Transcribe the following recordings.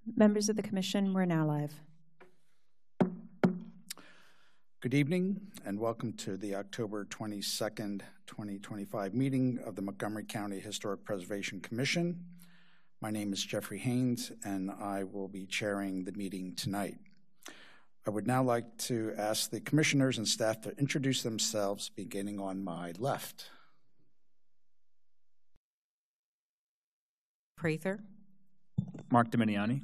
Members of the Commission, we're now live. Good evening and welcome to the October 22nd, 2025 meeting of the Montgomery County Historic Preservation Commission. My name is Jeffrey Haynes and I will be chairing the meeting tonight. I would now like to ask the commissioners and staff to introduce themselves, beginning on my left. Prather. Mark Dominiani.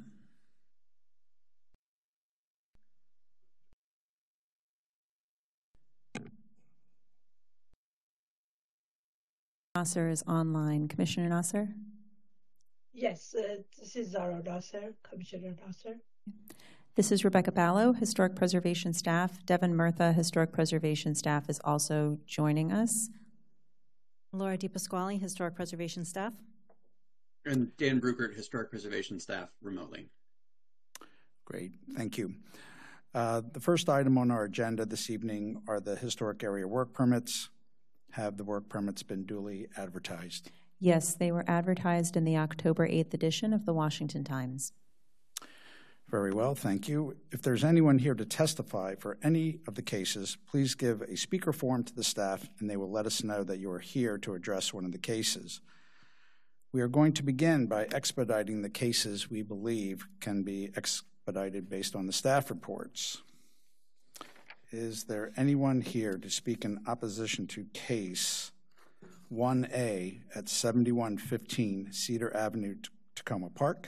Nasser is online. Commissioner Nasser? Yes, this is Zara Nasser, Commissioner Nasser. This is Rebecca Ballo, Historic Preservation Staff. Devin Murtha, Historic Preservation Staff, is also joining us. Laura DiPasquale, Historic Preservation Staff. And Dan Bruckert, Historic Preservation Staff, remotely. Great, thank you. The first item on our agenda this evening are the historic area work permits. Have the work permits been duly advertised? Yes, they were advertised in the October 8th edition of the Washington Times. Very well, thank you. If there's anyone here to testify for any of the cases, please give a speaker form to the staff and they will let us know that you are here to address one of the cases. We are going to begin by expediting the cases we believe can be expedited based on the staff reports. Is there anyone here to speak in opposition to case 1A at 7115 Cedar Avenue, Tacoma Park,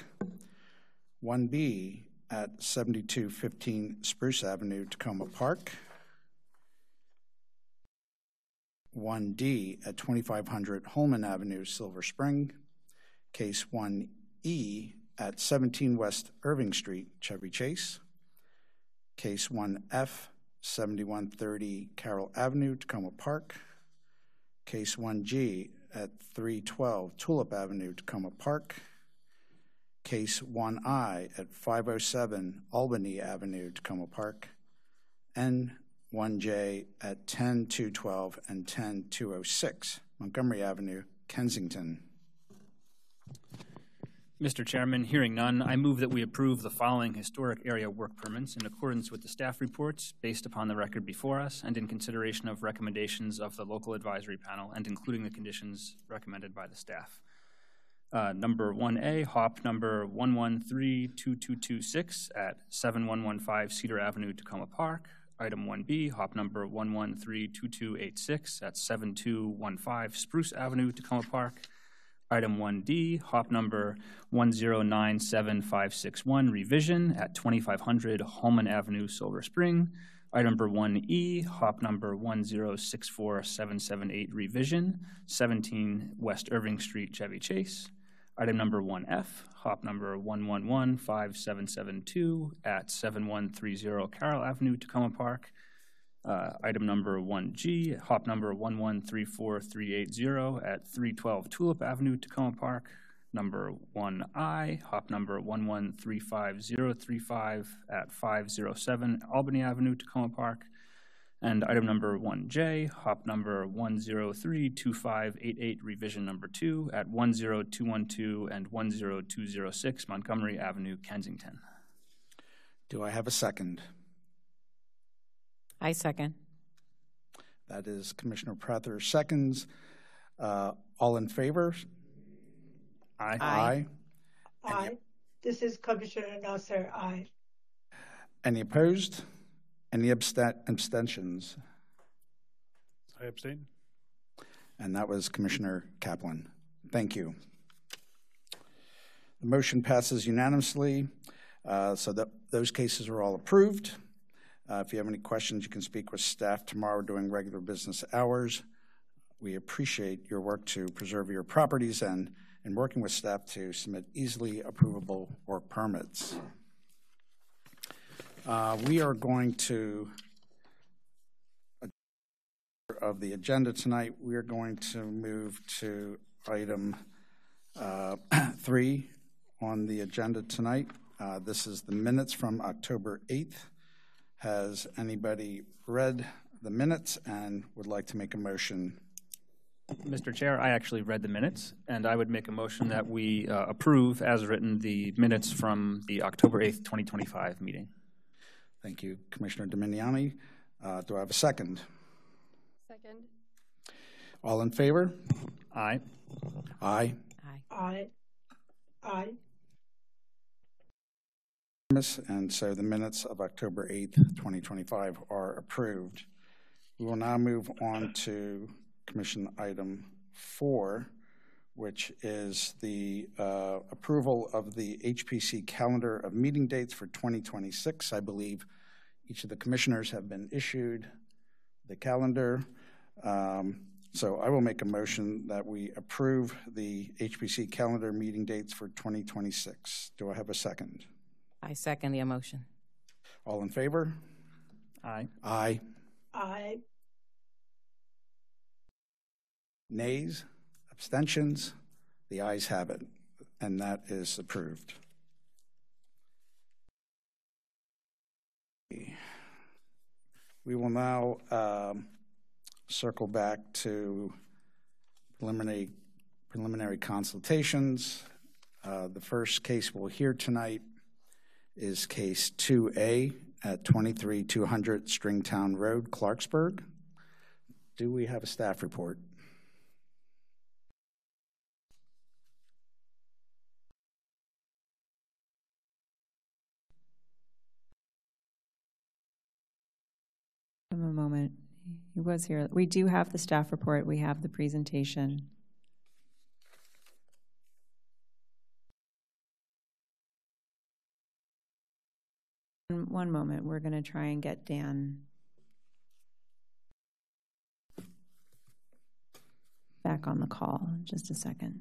1B at 7215 Spruce Avenue, Tacoma Park, 1D at 2500 Holman Avenue, Silver Spring, case 1E at 17 West Irving Street, Chevy Chase, case 1F 7130 Carroll Avenue, Tacoma Park, case 1G at 312 Tulip Avenue, Tacoma Park, case 1I at 507 Albany Avenue, Tacoma Park, and 1J at 10212 and 10206 Montgomery Avenue, Kensington. Mr. Chairman, hearing none, I move that we approve the following historic area work permits in accordance with the staff reports based upon the record before us and in consideration of recommendations of the local advisory panel and including the conditions recommended by the staff. Number 1A, HOP number 1132226 at 7115 Cedar Avenue, Tacoma Park. Item 1B, HOP number 1132286 at 7215 Spruce Avenue, Tacoma Park. Item 1D, HOP number 1097561, revision at 2500 Holman Avenue, Silver Spring. Item number 1E, HOP number 1064778, revision, 17 West Irving Street, Chevy Chase. Item number 1F, HOP number 1115772 at 7130 Carroll Avenue, Tacoma Park. Item number 1G, HOP number 1134380 at 312 Tulip Avenue, Tacoma Park. Number 1I, HOP number 1135035 at 507 Albany Avenue, Tacoma Park. And item number 1J, HOP number 1032588, revision number 2 at 10212 and 10206 Montgomery Avenue, Kensington. Do I have a second? I second. That is Commissioner Prather seconds. All in favor? Aye. Aye. Aye. This is Commissioner Nasser. Aye. Any opposed? Any abstentions? I abstain. And that was Commissioner Kaplan. Thank you. The motion passes unanimously, so that those cases are all approved. If you have any questions, you can speak with staff tomorrow during regular business hours. We appreciate your work to preserve your properties and working with staff to submit easily approvable work permits. We are going to, of the agenda tonight, we are going to move to item 3 on the agenda tonight. This is the minutes from October 8th. Has anybody read the minutes and would like to make a motion Mr. Chair, I actually read the minutes, and I would make a motion that we approve, as written, the minutes from the October 8th, 2025 meeting. Thank you, Commissioner Dominiani. Do I have a second? Second. All in favor? Aye. Aye. Aye. Aye. And so the minutes of October 8th, 2025 are approved. We will now move on to Commission Item 4, which is the approval of the HPC calendar of meeting dates for 2026. I believe each of the commissioners have been issued the calendar. So I will make a motion that we approve the HPC calendar meeting dates for 2026. Do I have a second? I second the motion. All in favor? Aye. Aye. Aye. Nays? Abstentions? The ayes have it, and that is approved. We will now circle back to preliminary consultations. The first case we'll hear tonight is case 2A at 23200 Stringtown Road, Clarksburg. Do we have a staff report? Give him a moment. He was here. We do have the staff report. We have the presentation. One moment. We're going to try and get Dan back on the call. Just a second.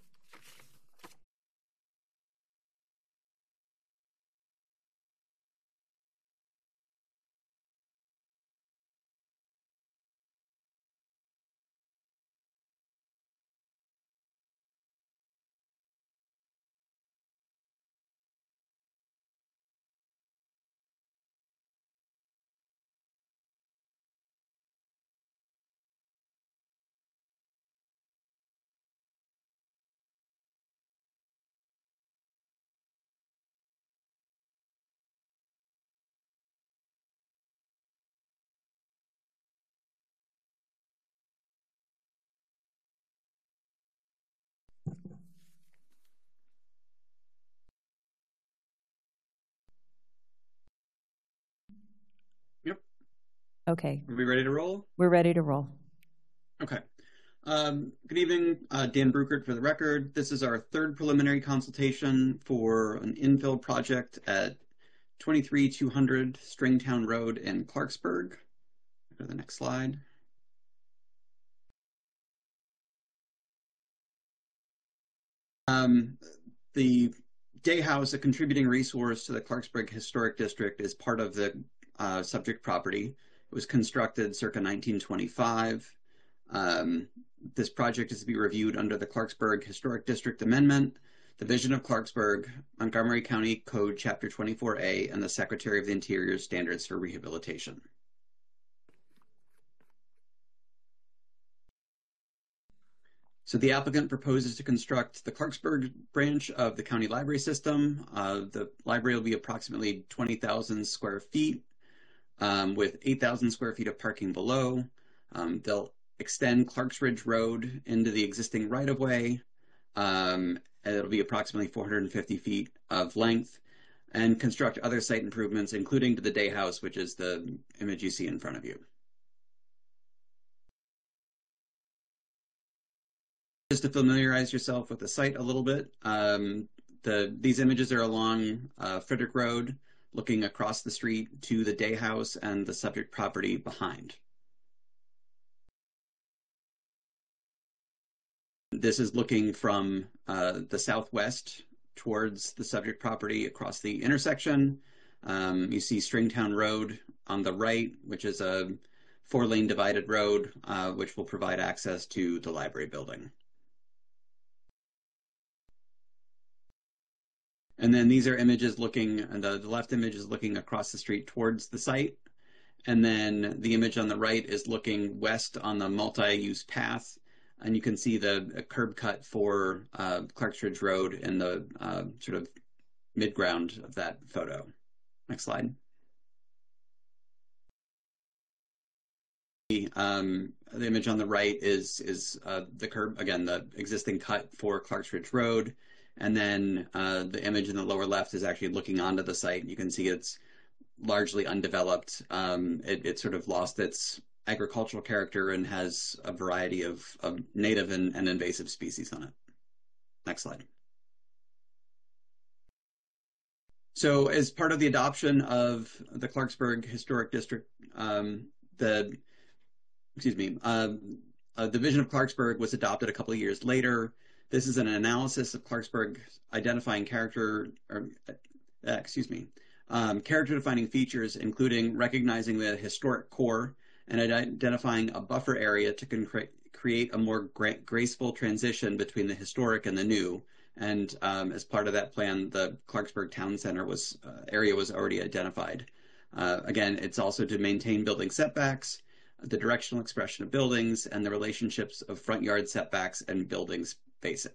Yep. Okay. Are we ready to roll? We're ready to roll. Okay. Good evening, Dan Bruckert for the record. This is our third preliminary consultation for an infill project at 23200 Stringtown Road in Clarksburg. Go to the next slide. The Day House, a contributing resource to the Clarksburg Historic District, is part of the subject property. It was constructed circa 1925. This project is to be reviewed under the Clarksburg Historic District Amendment, Division of Clarksburg, Montgomery County Code Chapter 24A, and the Secretary of the Interior's Standards for Rehabilitation. So the applicant proposes to construct the Clarksburg branch of the county library system. The library will be approximately 20,000 square feet with 8,000 square feet of parking below. They'll extend Clarks Ridge Road into the existing right-of-way. And it'll be approximately 450 feet of length, and construct other site improvements, including to the Day House, which is the image you see in front of you. Just to familiarize yourself with the site a little bit, these images are along Frederick Road, looking across the street to the Day House and the subject property behind. This is looking from the southwest towards the subject property across the intersection. You see Stringtown Road on the right, which is a 4-lane divided road, which will provide access to the library building. And then these are images looking, and the left image is looking across the street towards the site. And then the image on the right is looking west on the multi-use path And you can see the curb cut for Clarksbridge Road in the sort of midground of that photo. Next slide. The image on the right is the curb, again, the existing cut for Clarksbridge Road. And then the image in the lower left is actually looking onto the site. You can see it's largely undeveloped. It sort of lost its agricultural character and has a variety of native and invasive species on it. Next slide. So as part of the adoption of the Clarksburg Historic District, the Division of Clarksburg was adopted a couple of years later. This is an analysis of Clarksburg identifying character-defining features, including recognizing the historic core and identifying a buffer area to create a more graceful transition between the historic and the new. And as part of that plan, the Clarksburg Town Center area was already identified. Again, it's also to maintain building setbacks, the directional expression of buildings, and the relationships of front yard setbacks and buildings facing.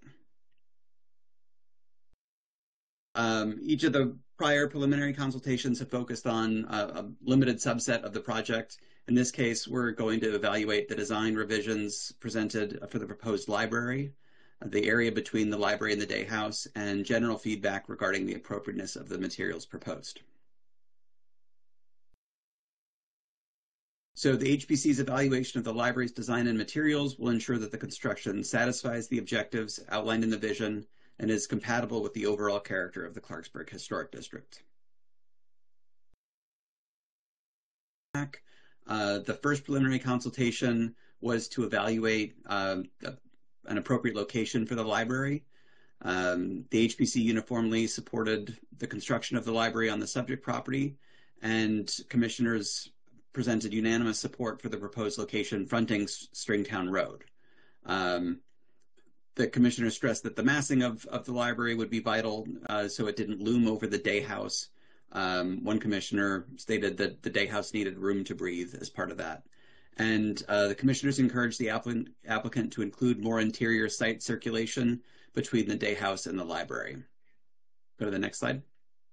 Each of the prior preliminary consultations have focused on a limited subset of the project. In this case, we're going to evaluate the design revisions presented for the proposed library, the area between the library and the day house, and general feedback regarding the appropriateness of the materials proposed. So the HPC's evaluation of the library's design and materials will ensure that the construction satisfies the objectives outlined in the vision and is compatible with the overall character of the Clarksburg Historic District. The first preliminary consultation was to evaluate an appropriate location for the library. The HPC uniformly supported the construction of the library on the subject property, and commissioners presented unanimous support for the proposed location fronting Stringtown Road. The commissioner stressed that the massing of the library would be vital so it didn't loom over the day house. One commissioner stated that the day house needed room to breathe as part of that. And the commissioners encouraged the applicant to include more interior site circulation between the day house and the library. Go to the next slide.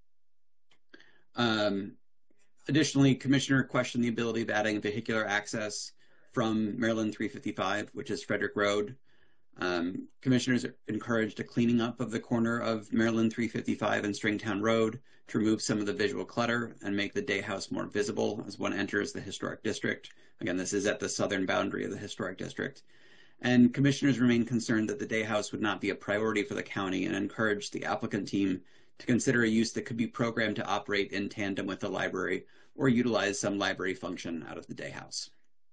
Additionally, Commissioner questioned the ability of adding vehicular access from Maryland 355, which is Frederick Road. Commissioners encouraged a cleaning up of the corner of Maryland 355 and Stringtown Road to remove some of the visual clutter and make the day house more visible as one enters the historic district. Again, this is at the southern boundary of the historic district. And commissioners remain concerned that the day house would not be a priority for the county and encouraged the applicant team to consider a use that could be programmed to operate in tandem with the library or utilize some library function out of the day house.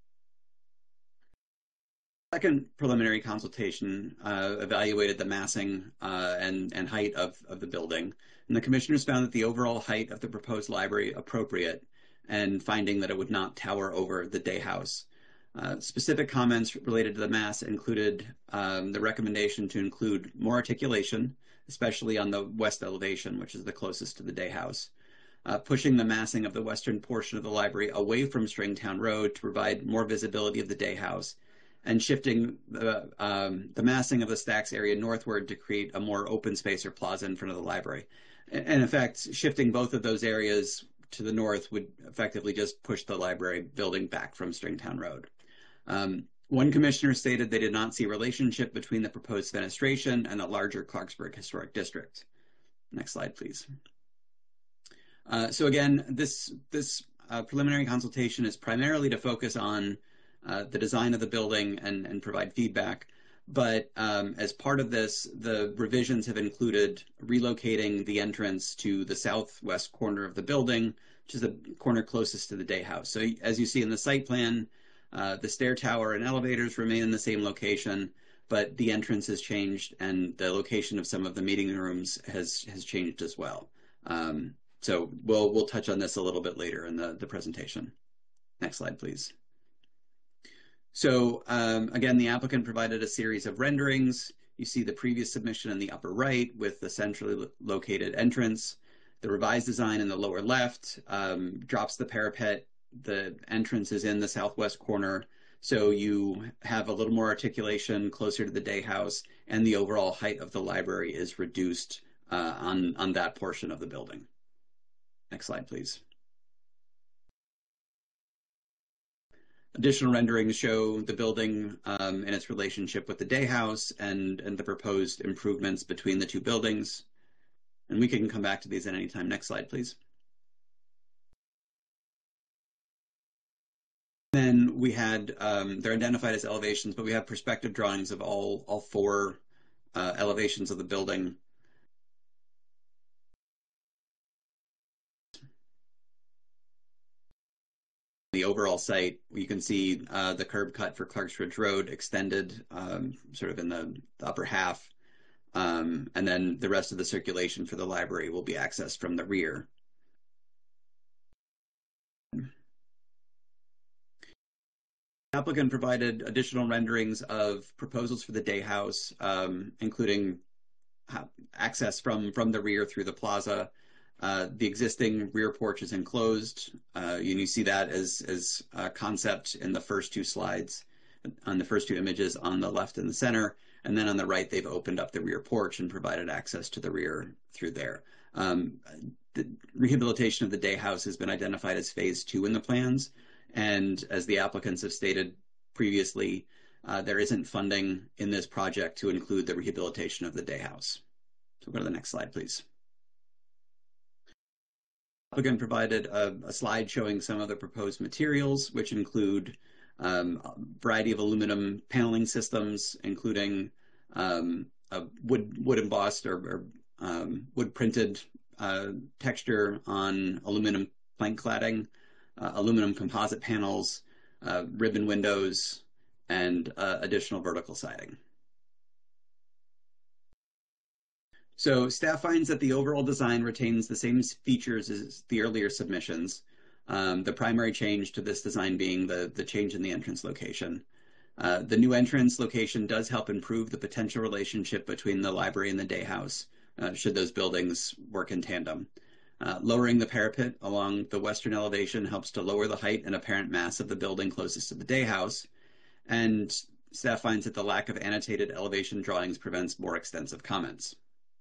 Second preliminary consultation evaluated the massing and height of the building, and the commissioners found that the overall height of the proposed library appropriate and finding that it would not tower over the day house. Specific comments related to the mass included the recommendation to include more articulation, especially on the west elevation, which is the closest to the day house, pushing the massing of the western portion of the library away from Stringtown Road to provide more visibility of the day house, and shifting the massing of the stacks area northward to create a more open space or plaza in front of the library. And in fact, shifting both of those areas to the north would effectively just push the library building back from Stringtown Road. One commissioner stated they did not see a relationship between the proposed fenestration and the larger Clarksburg Historic District. Next slide, please. So again, this preliminary consultation is primarily to focus on the design of the building and provide feedback. But as part of this, the revisions have included relocating the entrance to the southwest corner of the building, which is the corner closest to the day house. So as you see in the site plan, the stair tower and elevators remain in the same location, but the entrance has changed and the location of some of the meeting rooms has changed as well. So we'll touch on this a little bit later in the presentation. Next slide, please. So again, the applicant provided a series of renderings. You see the previous submission in the upper right with the centrally located entrance. The revised design in the lower left drops the parapet. The entrance is in the southwest corner. So you have a little more articulation closer to the day house, and the overall height of the library is reduced on that portion of the building. Next slide, please. Additional renderings show the building and its relationship with the day house and the proposed improvements between the two buildings. And we can come back to these at any time. Next slide, please. Then we had, they're identified as elevations, but we have perspective drawings of all four elevations of the building. The overall site, you can see the curb cut for Clarks Ridge Road extended sort of in the upper half. And then the rest of the circulation for the library will be accessed from the rear. The applicant provided additional renderings of proposals for the day house, including access from the rear through the plaza. The existing rear porch is enclosed. You see that as a concept in the first two slides, on the first two images on the left and the center. And then on the right, they've opened up the rear porch and provided access to the rear through there. The rehabilitation of the day house has been identified as phase 2 in the plans. And as the applicants have stated previously, there isn't funding in this project to include the rehabilitation of the day house. So go to the next slide, please. Again, provided a slide showing some of the proposed materials, which include a variety of aluminum paneling systems, including a wood embossed or wood printed texture on aluminum plank cladding, aluminum composite panels, ribbon windows, and additional vertical siding. So staff finds that the overall design retains the same features as the earlier submissions, the primary change to this design being the change in the entrance location. The new entrance location does help improve the potential relationship between the library and the day house, should those buildings work in tandem. Lowering the parapet along the western elevation helps to lower the height and apparent mass of the building closest to the day house, and staff finds that the lack of annotated elevation drawings prevents more extensive comments.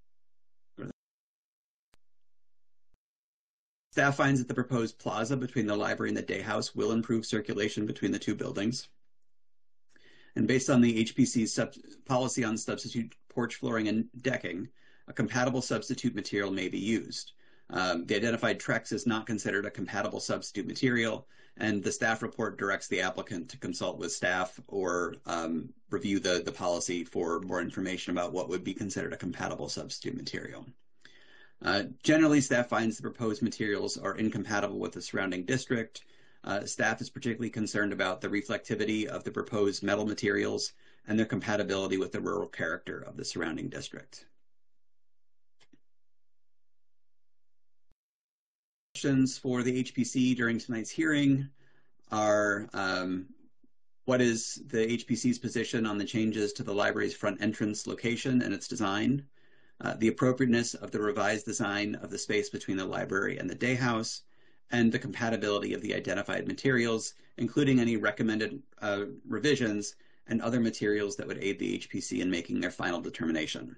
Staff finds that the proposed plaza between the library and the day house will improve circulation between the two buildings. And based on the HPC's policy on substitute porch flooring and decking, a compatible substitute material may be used. The identified Trex is not considered a compatible substitute material, and the staff report directs the applicant to consult with staff or review the policy for more information about what would be considered a compatible substitute material. Generally, staff finds the proposed materials are incompatible with the surrounding district. Staff is particularly concerned about the reflectivity of the proposed metal materials and their compatibility with the rural character of the surrounding district. Questions for the HPC during tonight's hearing are what is the HPC's position on the changes to the library's front entrance location and its design? The appropriateness of the revised design of the space between the library and the day house, and the compatibility of the identified materials, including any recommended revisions and other materials that would aid the HPC in making their final determination.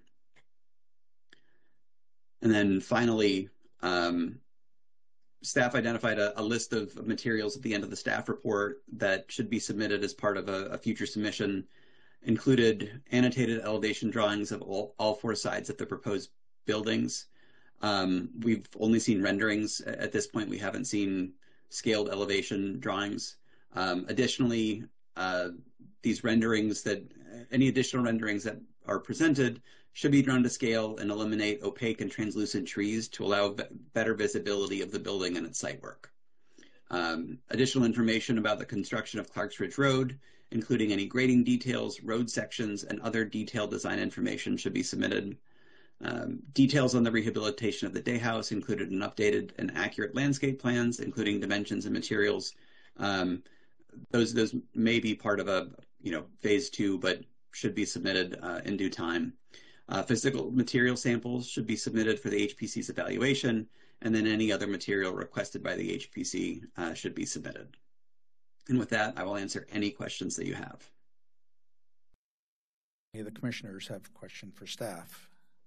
And then finally, staff identified a list of materials at the end of the staff report that should be submitted as part of a future submission. Included annotated elevation drawings of all four sides of the proposed buildings. We've only seen renderings at this point. We haven't seen scaled elevation drawings. Additionally, these renderings any additional renderings that are presented should be drawn to scale and eliminate opaque and translucent trees to allow better visibility of the building and its site work. Additional information about the construction of Clarks Ridge Road, including any grading details, road sections, and other detailed design information should be submitted. Details on the rehabilitation of the day house included an updated and accurate landscape plans, including dimensions and materials. Those may be part of a phase 2, but should be submitted in due time. Physical material samples should be submitted for the HPC's evaluation, and then any other material requested by the HPC should be submitted. And with that, I will answer any questions that you have. Any of the commissioners have a question for staff?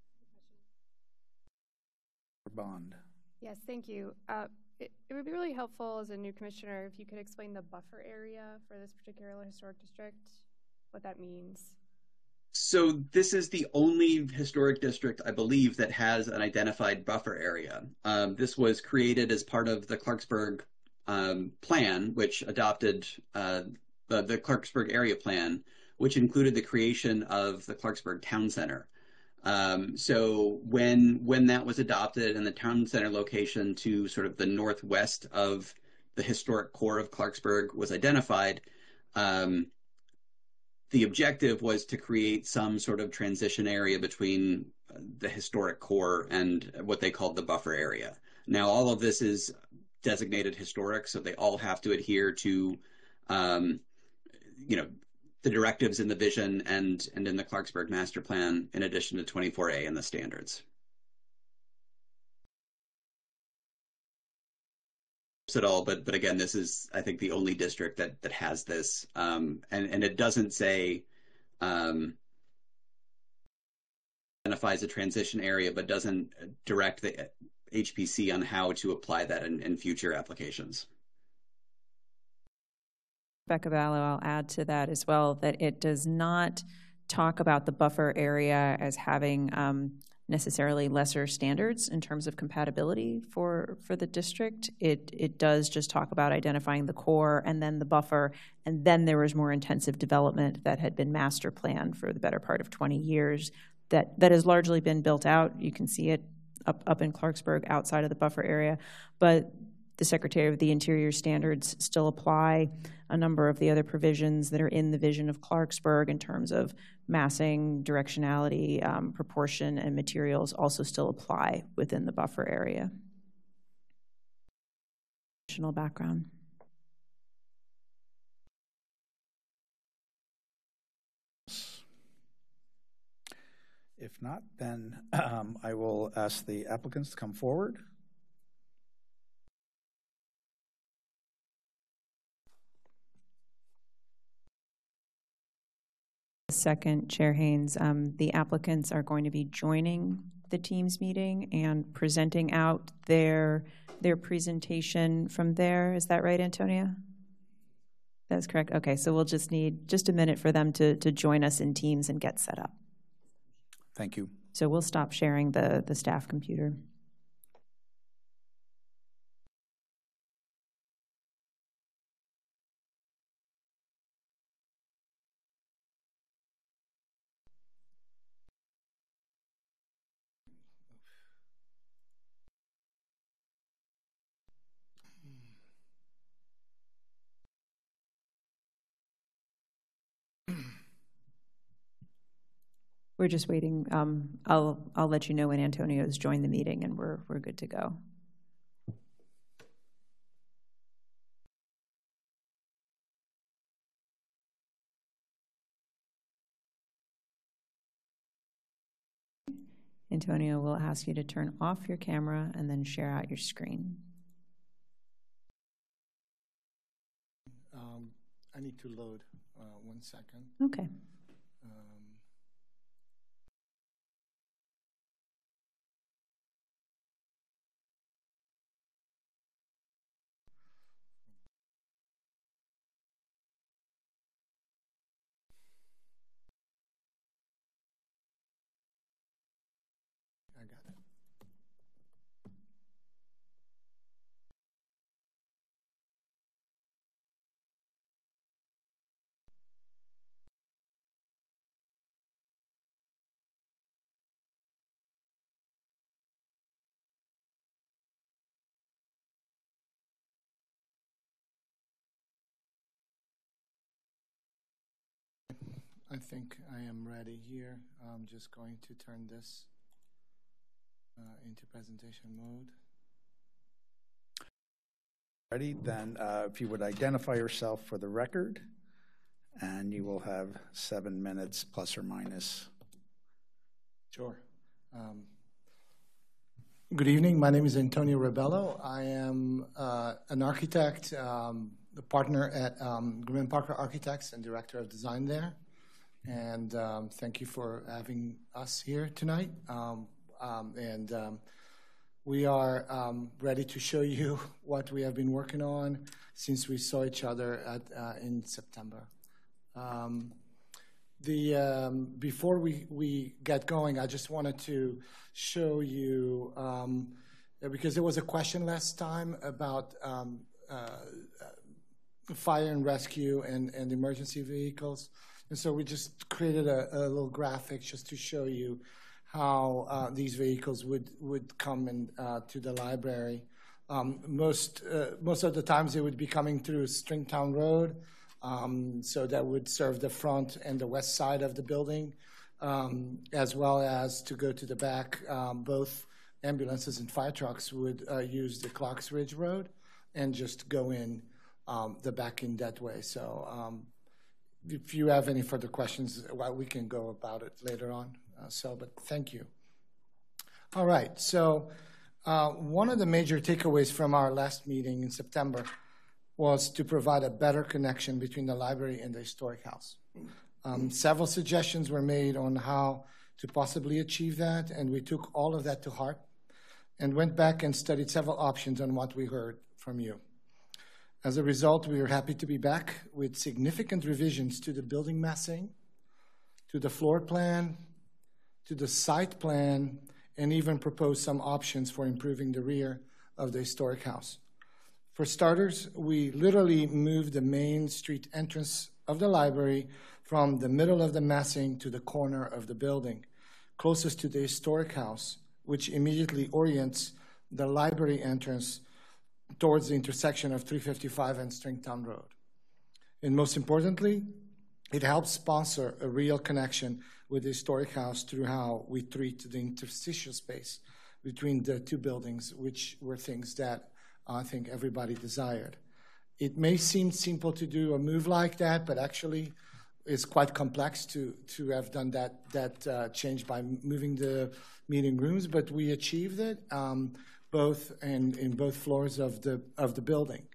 Bond. Yes, thank you. It would be really helpful as a new commissioner if you could explain the buffer area for this particular historic district, what that means. So this is the only historic district, I believe, that has an identified buffer area. This was created as part of the Clarksburg plan, which adopted the Clarksburg area plan, which included the creation of the Clarksburg Town Center. So when that was adopted and the town center location to sort of the northwest of the historic core of Clarksburg was identified, the objective was to create some sort of transition area between the historic core and what they called the buffer area. Now, all of this is designated historic, so they all have to adhere to, the directives in the vision and in the Clarksburg Master Plan, in addition to 24A and the standards. At all, but again, this is, I think, the only district that has this, and it doesn't say identifies a transition area, but doesn't direct the HPC on how to apply that in future applications. Rebecca Ballo, I'll add to that as well that it does not talk about the buffer area as having necessarily lesser standards in terms of compatibility for the district. It does just talk about identifying the core and then the buffer, and then there was more intensive development that had been master planned for the better part of 20 years that has largely been built out. You can see it up in Clarksburg outside of the buffer area, but the Secretary of the Interior standards still apply. A number of the other provisions that are in the vision of Clarksburg in terms of massing, directionality, proportion, and materials also still apply within the buffer area. Additional background. If not, then I will ask the applicants to come forward. Second, Chair Haynes, the applicants are going to be joining the Teams meeting and presenting out their presentation from there. Is that right, Antonia? That's correct. Okay, so we'll just need just a minute for them to join us in Teams and get set up. Thank you. So we'll stop sharing the staff computer. We're just waiting. I'll let you know when Antonio's joined the meeting, and we're good to go. Antonio will ask you to turn off your camera and then share out your screen. I need to load 1 second. Okay. I got it. I think I am ready here. I'm just going to turn this into presentation mode. Ready? Then if you would identify yourself for the record, and you will have 7 minutes plus or minus. Sure. Good evening. My name is Antonio Rebello. I am an architect the partner at Grimm Parker Architects and Director of Design there. And thank you for having us here tonight. We are ready to show you what we have been working on since we saw each other in September. Before we get going, I just wanted to show you, because there was a question last time about fire and rescue and emergency vehicles. And so we just created a little graphic just to show you how these vehicles would come in, to the library. Most of the times they would be coming through Stringtown Road, so that would serve the front and the west side of the building, as well as to go to the back. Both ambulances and fire trucks would use the Clarks Ridge Road and just go in the back in that way. So if you have any further questions, well, we can go about it later on. But thank you. All right, so one of the major takeaways from our last meeting in September was to provide a better connection between the library and the historic house. Several suggestions were made on how to possibly achieve that, and we took all of that to heart and went back and studied several options on what we heard from you. As a result, we are happy to be back with significant revisions to the building massing, to the floor plan, to the site plan, and even propose some options for improving the rear of the historic house. For starters, we literally moved the main street entrance of the library from the middle of the massing to the corner of the building, closest to the historic house, which immediately orients the library entrance towards the intersection of 355 and Stringtown Road. And most importantly, it helps sponsor a real connection with the historic house through how we treat the interstitial space between the two buildings, which were things that I think everybody desired. It may seem simple to do a move like that, but actually it's quite complex to have done that change by moving the meeting rooms, but we achieved it both in both floors of the building.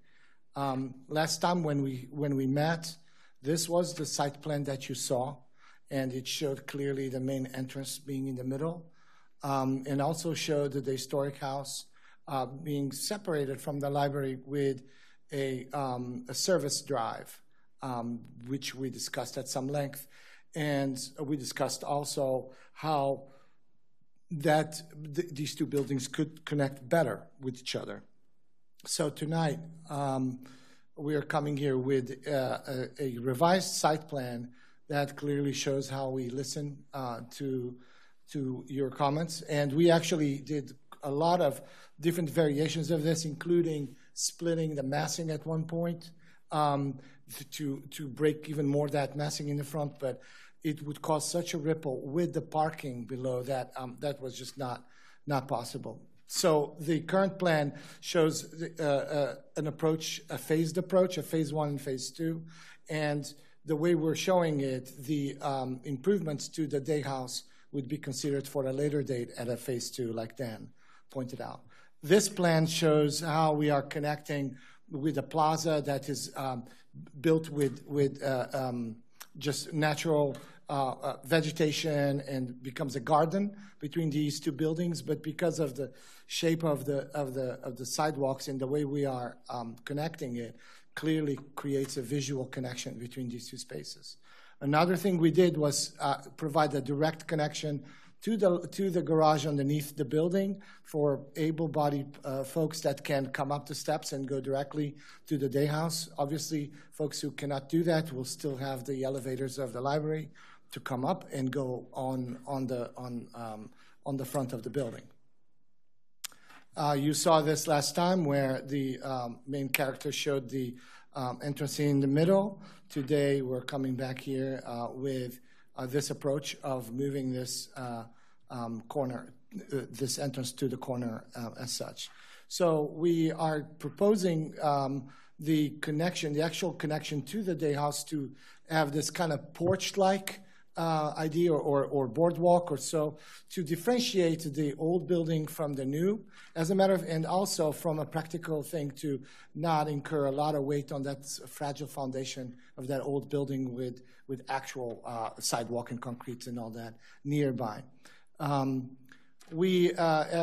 Last time when we met, this was the site plan that you saw, and it showed clearly the main entrance being in the middle, and also showed the historic house being separated from the library with a service drive, which we discussed at some length. And we discussed also how these two buildings could connect better with each other. So tonight, we are coming here with a revised site plan that clearly shows how we listen to your comments. And we actually did a lot of different variations of this, including splitting the massing at one point to break even more that massing in the front, but it would cause such a ripple with the parking below that that was just not possible. So the current plan shows an approach, a phased approach, a phase one and phase two, and the way we're showing it, the improvements to the day house would be considered for a later date at a phase two, like Dan pointed out. This plan shows how we are connecting with a plaza that is built with just natural vegetation and becomes a garden between these two buildings. But because of the shape of the sidewalks and the way we are connecting it, clearly creates a visual connection between these two spaces. Another thing we did was provide a direct connection to the garage underneath the building for able-bodied folks that can come up the steps and go directly to the day house. Obviously, folks who cannot do that will still have the elevators of the library to come up and go on the front of the building. You saw this last time where the main character showed the entrance in the middle. Today, we're coming back here with this approach of moving this this entrance to the corner as such. So we are proposing the connection, the actual connection to the day house to have this kind of porch-like idea or boardwalk or so to differentiate the old building from the new, as a matter of, and also from a practical thing to not incur a lot of weight on that fragile foundation of that old building with actual sidewalk and concrete and all that nearby. We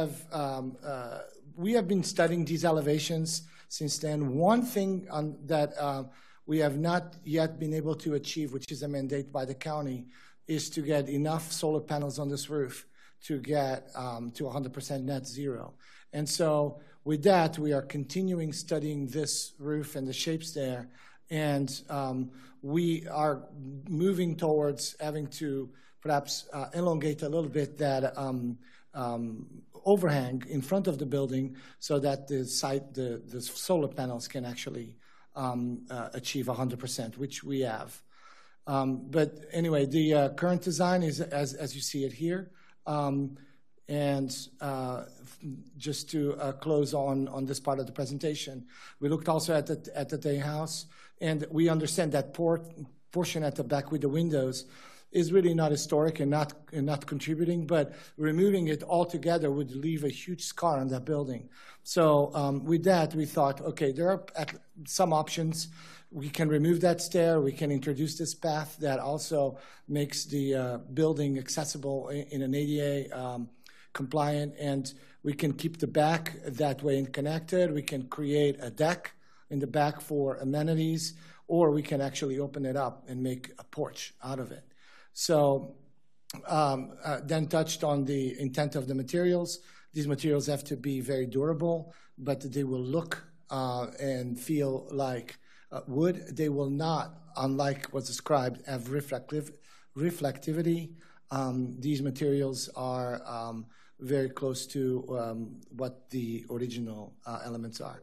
have been studying these elevations since then. One thing that we have not yet been able to achieve, which is a mandate by the county, is to get enough solar panels on this roof to get to 100% net zero. And so with that, we are continuing studying this roof and the shapes there, and we are moving towards having to perhaps elongate a little bit that overhang in front of the building so that the solar panels can actually achieve 100%, which we have. But anyway, the current design is as you see it here. And just to close on this part of the presentation, we looked also at the day house, and we understand that portion at the back with the windows is really not historic and not contributing, but removing it altogether would leave a huge scar on that building. So with that, we thought, okay, there are some options. We can remove that stair. We can introduce this path that also makes the building accessible in an ADA compliant, and we can keep the back that way and connected. We can create a deck in the back for amenities, or we can actually open it up and make a porch out of it. So then touched on the intent of the materials. These materials have to be very durable, but they will look and feel like wood. They will not, unlike what's described, have reflectivity. These materials are very close to what the original elements are.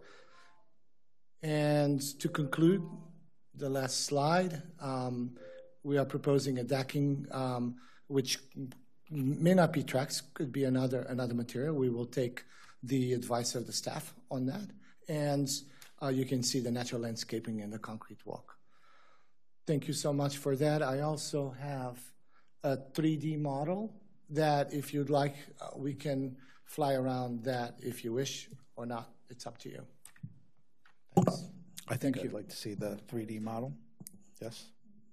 And to conclude, the last slide, we are proposing a decking, which may not be Trex, could be another material. We will take the advice of the staff on that. And you can see the natural landscaping and the concrete walk. Thank you so much for that. I also have a 3D model that, if you'd like, we can fly around that if you wish or not. It's up to you. Thanks. I think I'd like to see the 3D model. Yes?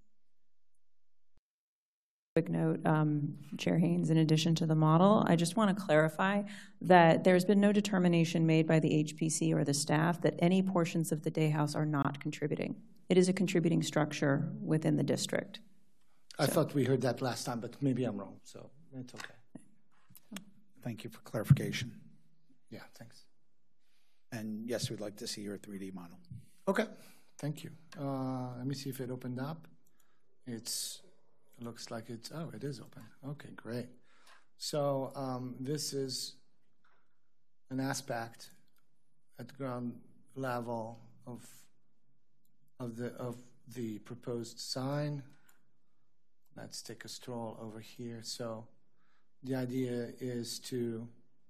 Quick note, Chair Haynes, in addition to the model, I just want to clarify that there's been no determination made by the HPC or the staff that any portions of the day house are not contributing. It is a contributing structure within the district. I thought we heard that last time, but maybe I'm wrong, so it's okay. Thank you for clarification. Yeah, thanks. And yes, we'd like to see your 3D model. Okay, thank you. Let me see if it opened up. It looks like it is open. Okay, great. So this is an aspect at the ground level of the proposed sign. Let's take a stroll over here. So the idea is to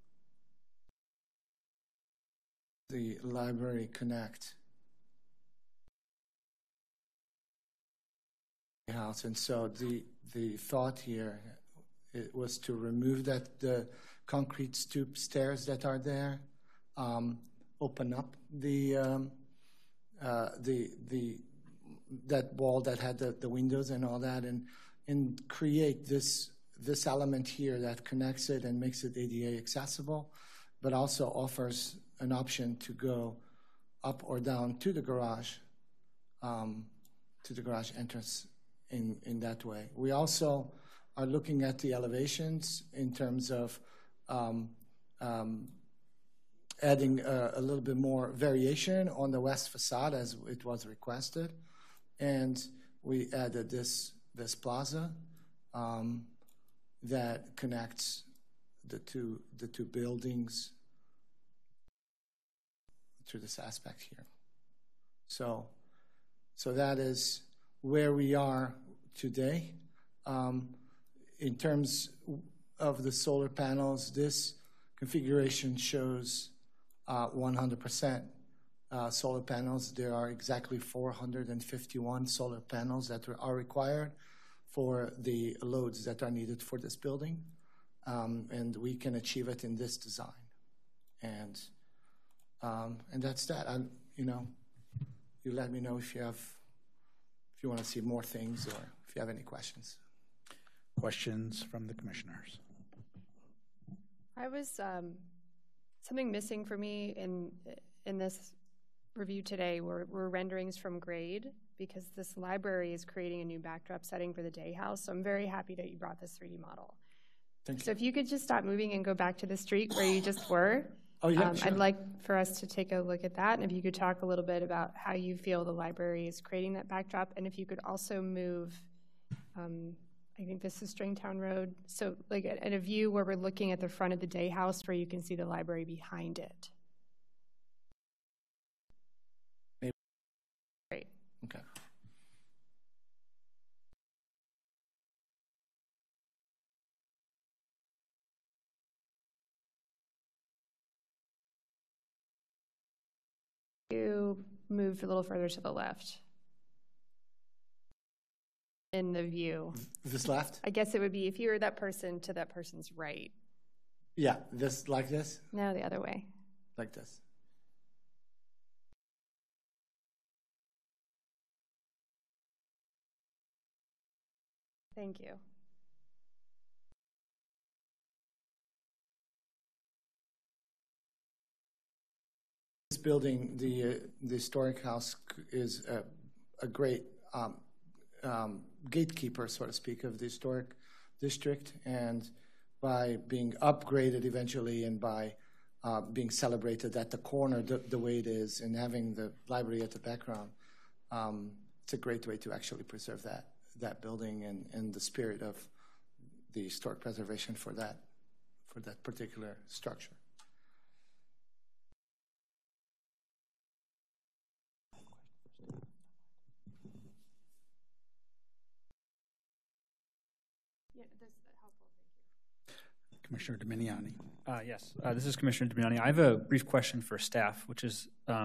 the library connect house, and so the thought here it was to remove the concrete stoop stairs that are there, open up that wall that had the windows and all that, and create this element here that connects it and makes it ADA accessible, but also offers an option to go up or down to the garage entrance in that way. We also are looking at the elevations in terms of adding a little bit more variation on the west facade as it was requested, and we added this plaza that connects the two buildings through this aspect here. So that is where we are today. In terms of the solar panels, this configuration shows 100% solar panels. There are exactly 451 solar panels that are required for the loads that are needed for this building, and we can achieve it in this design. And that's that. You let me know if you want to see more things or if you have any questions. Questions from the commissioners? I was something missing for me in this review today were renderings from grade, because this library is creating a new backdrop setting for the day house. So I'm very happy that you brought this 3D model. Thank you. So if you could just stop moving and go back to the street where you just were. Oh, yeah, sure. I'd like for us to take a look at that, and if you could talk a little bit about how you feel the library is creating that backdrop, and if you could also move, I think this is Stringtown Road, so like at a view where we're looking at the front of the day house where you can see the library behind it. Maybe. Great. Okay. You moved a little further to the left in the view. This left? I guess it would be if you were that person to that person's right. Yeah, this, like this? No, the other way. Like this. Thank you. This building, the historic house, is a great gatekeeper, so to speak, of the historic district, and by being upgraded eventually and by being celebrated at the corner the way it is and having the library at the background, it's a great way to actually preserve that building and the spirit of the historic preservation for that particular structure. Commissioner Dominiani. Yes, this is Commissioner Dominiani. I have a brief question for staff, which is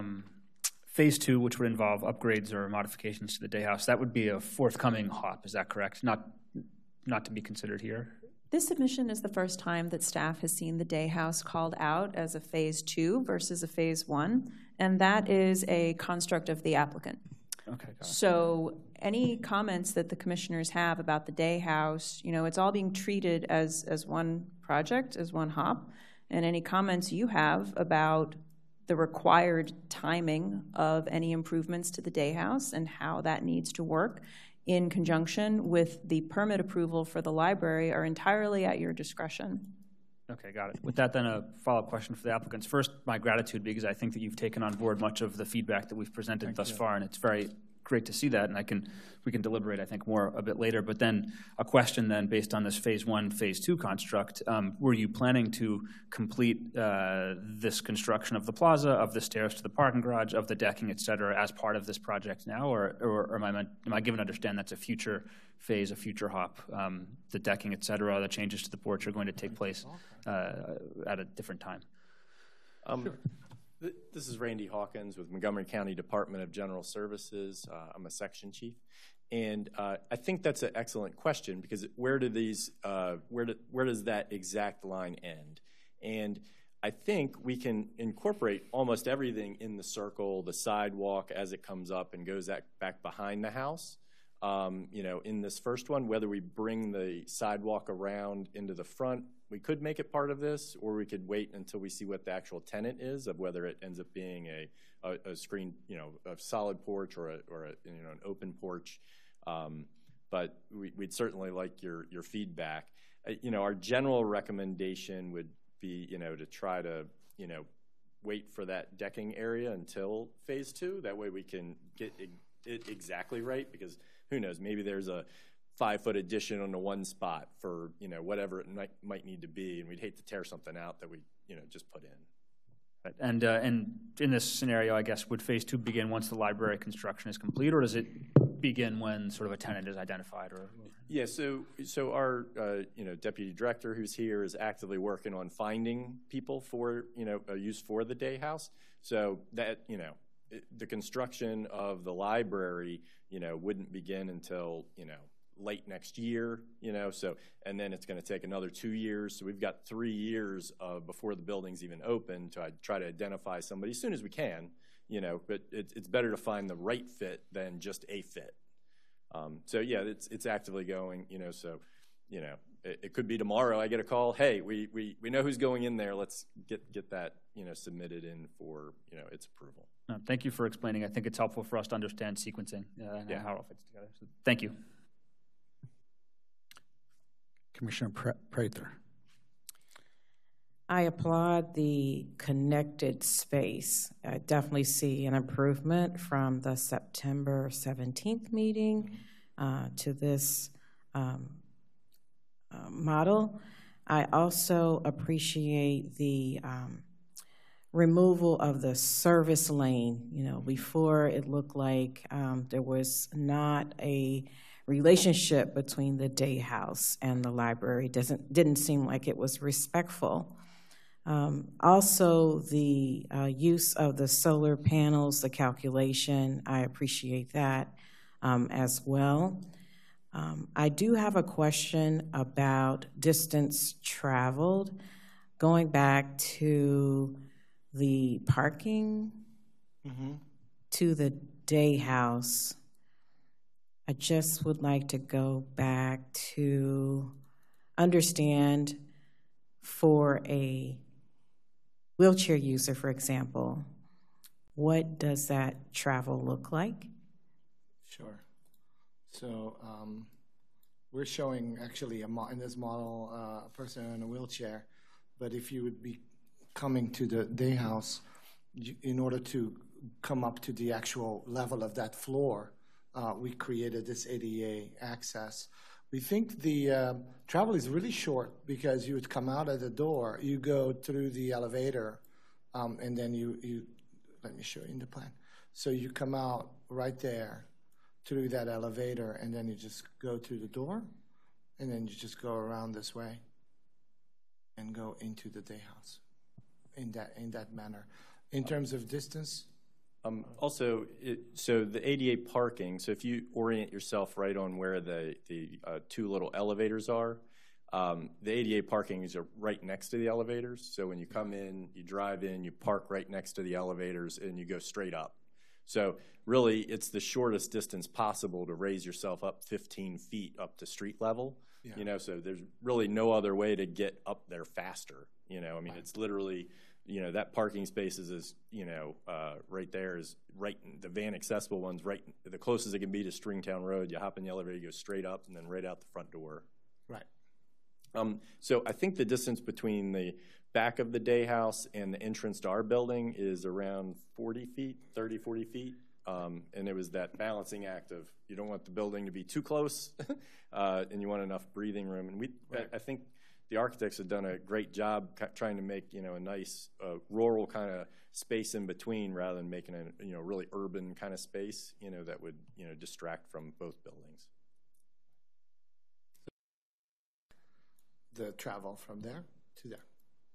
phase 2, which would involve upgrades or modifications to the day house. That would be a forthcoming HOP, is that correct? Not to be considered here? This submission is the first time that staff has seen the day house called out as a phase 2 versus a phase 1, and that is a construct of the applicant. Okay, got it. So any comments that the commissioners have about the day house, it's all being treated as one project, as one HOP, and any comments you have about the required timing of any improvements to the day house and how that needs to work in conjunction with the permit approval for the library are entirely at your discretion. Okay, got it. With that, then, a follow-up question for the applicants. First, my gratitude, because I think that you've taken on board much of the feedback that we've presented thus far, and it's very great to see that, and we can deliberate, I think, more a bit later. But then a question then, based on this phase 1, phase 2 construct, were you planning to complete this construction of the plaza, of the stairs to the parking garage, of the decking, et cetera, as part of this project now, or am I given to understand that's a future phase, a future HOP? The decking, et cetera, the changes to the porch are going to take place at a different time? Sure. This is Randy Hawkins with Montgomery County Department of General Services. I'm a section chief, and I think that's an excellent question, because where does that exact line end? And I think we can incorporate almost everything in the circle, the sidewalk as it comes up and goes back behind the house. In this first one, whether we bring the sidewalk around into the front, we could make it part of this, or we could wait until we see what the actual tenant is of whether it ends up being a screen, a solid porch or an open porch. But we'd certainly like your feedback. Our general recommendation would be, to try to, wait for that decking area until phase 2. That way we can get it exactly right, because who knows, maybe there's a 5-foot addition on the one spot for, whatever it might need to be, and we'd hate to tear something out that we, just put in. And in this scenario, I guess, would phase 2 begin once the library construction is complete, or does it begin when sort of a tenant is identified? Yeah, so our deputy director who's here is actively working on finding people for a use for the day house. So that the construction of the library wouldn't begin until late next year, so, and then it's going to take another 2 years. So we've got 3 years before the building's even open to try to identify somebody as soon as we can, but it's better to find the right fit than just a fit. So yeah, it's actively going, so, it could be tomorrow I get a call, hey, we know who's going in there, let's get that, submitted in for, its approval. Thank you for explaining. I think it's helpful for us to understand sequencing and how it all fits together. So thank you. Commissioner Prather. I applaud the connected space. I definitely see an improvement from the September 17th meeting to this model. I also appreciate the removal of the service lane. Before it looked like there was not a relationship between the day house and the library. Didn't seem like it was respectful. Also, the use of the solar panels, the calculation, I appreciate that as well. I do have a question about distance traveled. Going back to the parking to the day house, I just would like to go back to understand for a wheelchair user, for example, what does that travel look like? Sure. So we're showing actually in this model a person in a wheelchair, but if you would be coming to the day house, in order to come up to the actual level of that floor, we created this ADA access. We think the travel is really short because you would come out of the door, you go through the elevator, and then you let me show you in the plan. So you come out right there through that elevator, and then you just go through the door, and then you just go around this way and go into the day house in that manner. In terms of distance? Also, so the ADA parking, so if you orient yourself right on where the two little elevators are, the ADA parking is right next to the elevators. So when you come in, you drive in, you park right next to the elevators, and you go straight up. So really, it's the shortest distance possible to raise yourself up 15 feet up to street level. Yeah. So there's really no other way to get up there faster. It's literally, that parking space is right there is right, the van accessible one's right, the closest it can be to Stringtown Road. You hop in the elevator, you go straight up, and then right out the front door. Right. So I think the distance between the back of the day house and the entrance to our building is around 40 feet, 30, 40 feet. And it was that balancing act of you don't want the building to be too close and you want enough breathing room. And I think the architects have done a great job trying to make, a nice rural kind of space in between rather than making a, really urban kind of space, that would, distract from both buildings. The travel from there to there.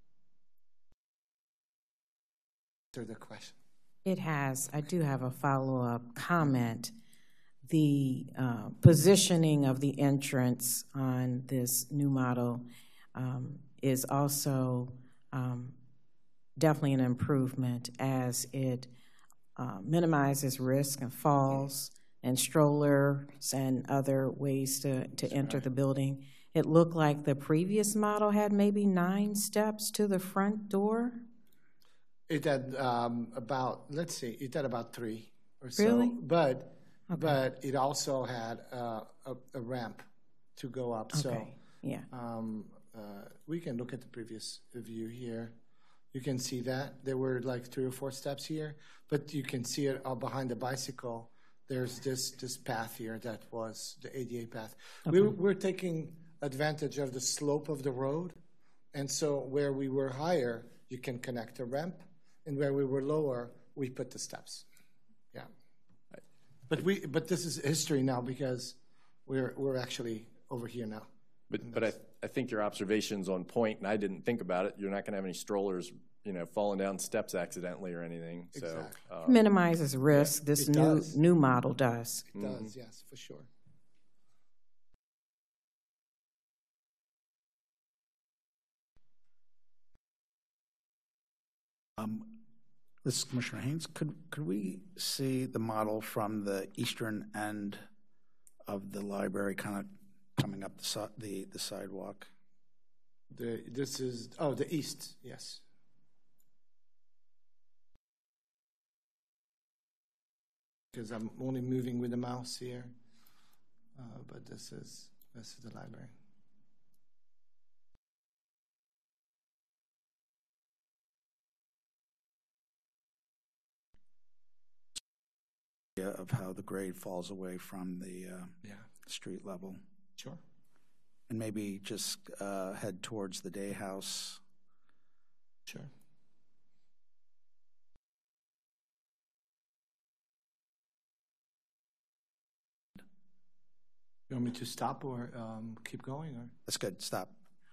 Answer the question. It has. I do have a follow-up comment. The positioning of the entrance on this new model is also definitely an improvement as it minimizes risk and falls and strollers and other ways to enter the building. It looked like the previous model had maybe 9 steps to the front door. It had it had about 3 or so. Really? But it also had a ramp to go up. Okay. So yeah. We can look at the previous view here. You can see that there were like 3 or 4 steps here, but you can see it behind the bicycle. There's this path here that was the ADA path. Okay. We're taking advantage of the slope of the road, and so where we were higher, you can connect a ramp, and where we were lower, we put the steps. Yeah, but this is history now because we're actually over here now. But I think your observation's on point, and I didn't think about it. You're not going to have any strollers, falling down steps accidentally or anything. Exactly. So minimizes risk. Yeah, this new model does. It does, yes, for sure. This is Commissioner Haynes. Could we see the model from the eastern end of the library, kind of coming up the sidewalk? This is the east. Yes. Because I'm only moving with the mouse here, but this is the library. Of how the grade falls away from the street level. Sure. And maybe just head towards the day house. Sure. You want me to stop or keep going? Or? That's good. Stop.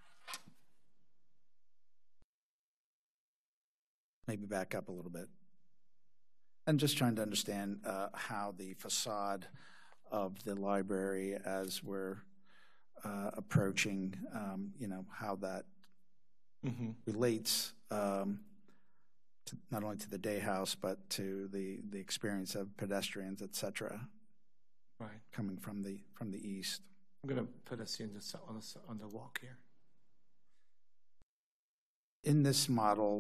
Maybe back up a little bit. And just trying to understand how the facade of the library, as we're approaching, how that relates not only to the day house, but to the experience of pedestrians, et cetera, right, coming from the east. I'm going to put us in on the walk here. In this model,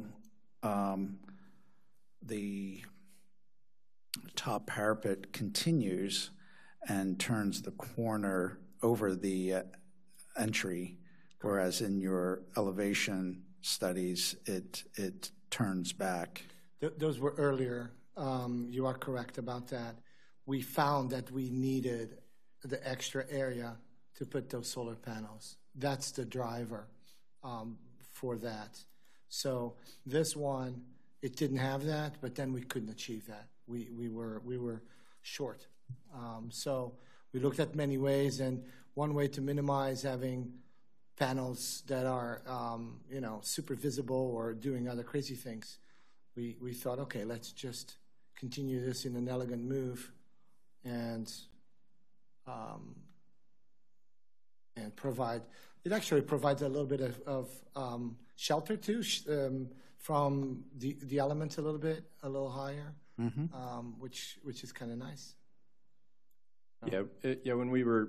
the top parapet continues and turns the corner over the entry, whereas in your elevation studies, it turns back. Those were earlier. You are correct about that. We found that we needed the extra area to put those solar panels. That's the driver for that. So this one, it didn't have that, but then we couldn't achieve that. We were short. So we looked at many ways, and one way to minimize having panels that are super visible or doing other crazy things, we thought, okay, let's just continue this in an elegant move and provide. It actually provides a little bit of shelter too, from the elements a little higher, which is kind of nice. Yeah, when we were,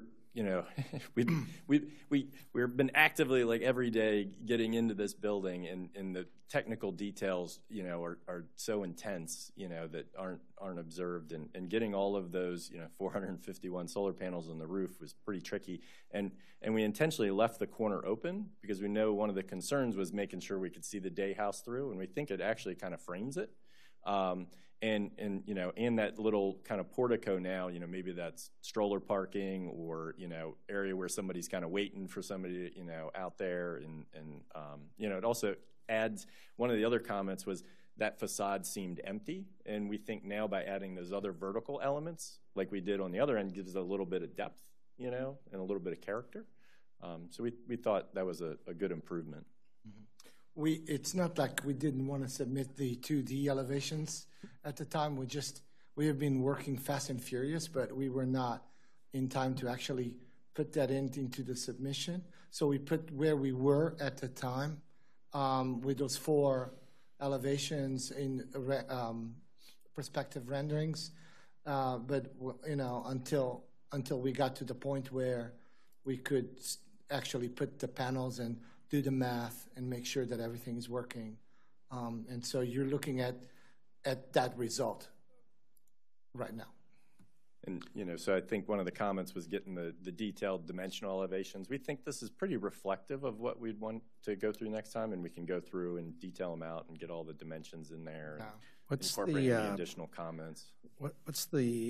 we've been actively, like, every day getting into this building, and the technical details, are so intense, that aren't observed, and getting all of those, 451 solar panels on the roof was pretty tricky, and we intentionally left the corner open because we know one of the concerns was making sure we could see the day house through, and we think it actually kind of frames it. And that little kind of portico now, maybe that's stroller parking or, area where somebody's kind of waiting for somebody, out there. And it also adds, one of the other comments was that facade seemed empty. And we think now by adding those other vertical elements, like we did on the other end, gives a little bit of depth, and a little bit of character. So we thought that was a good improvement. It's not like we didn't want to submit the 2D elevations at the time. We have been working fast and furious, but we were not in time to actually put that into the submission. So we put where we were at the time with those 4 elevations in perspective renderings. But until we got to the point where we could actually put the panels and do the math and make sure that everything is working. And so you're looking at that result right now. And, so I think one of the comments was getting the detailed dimensional elevations. We think this is pretty reflective of what we'd want to go through next time, and we can go through and detail them out and get all the dimensions in there. And incorporate any additional comments. What's the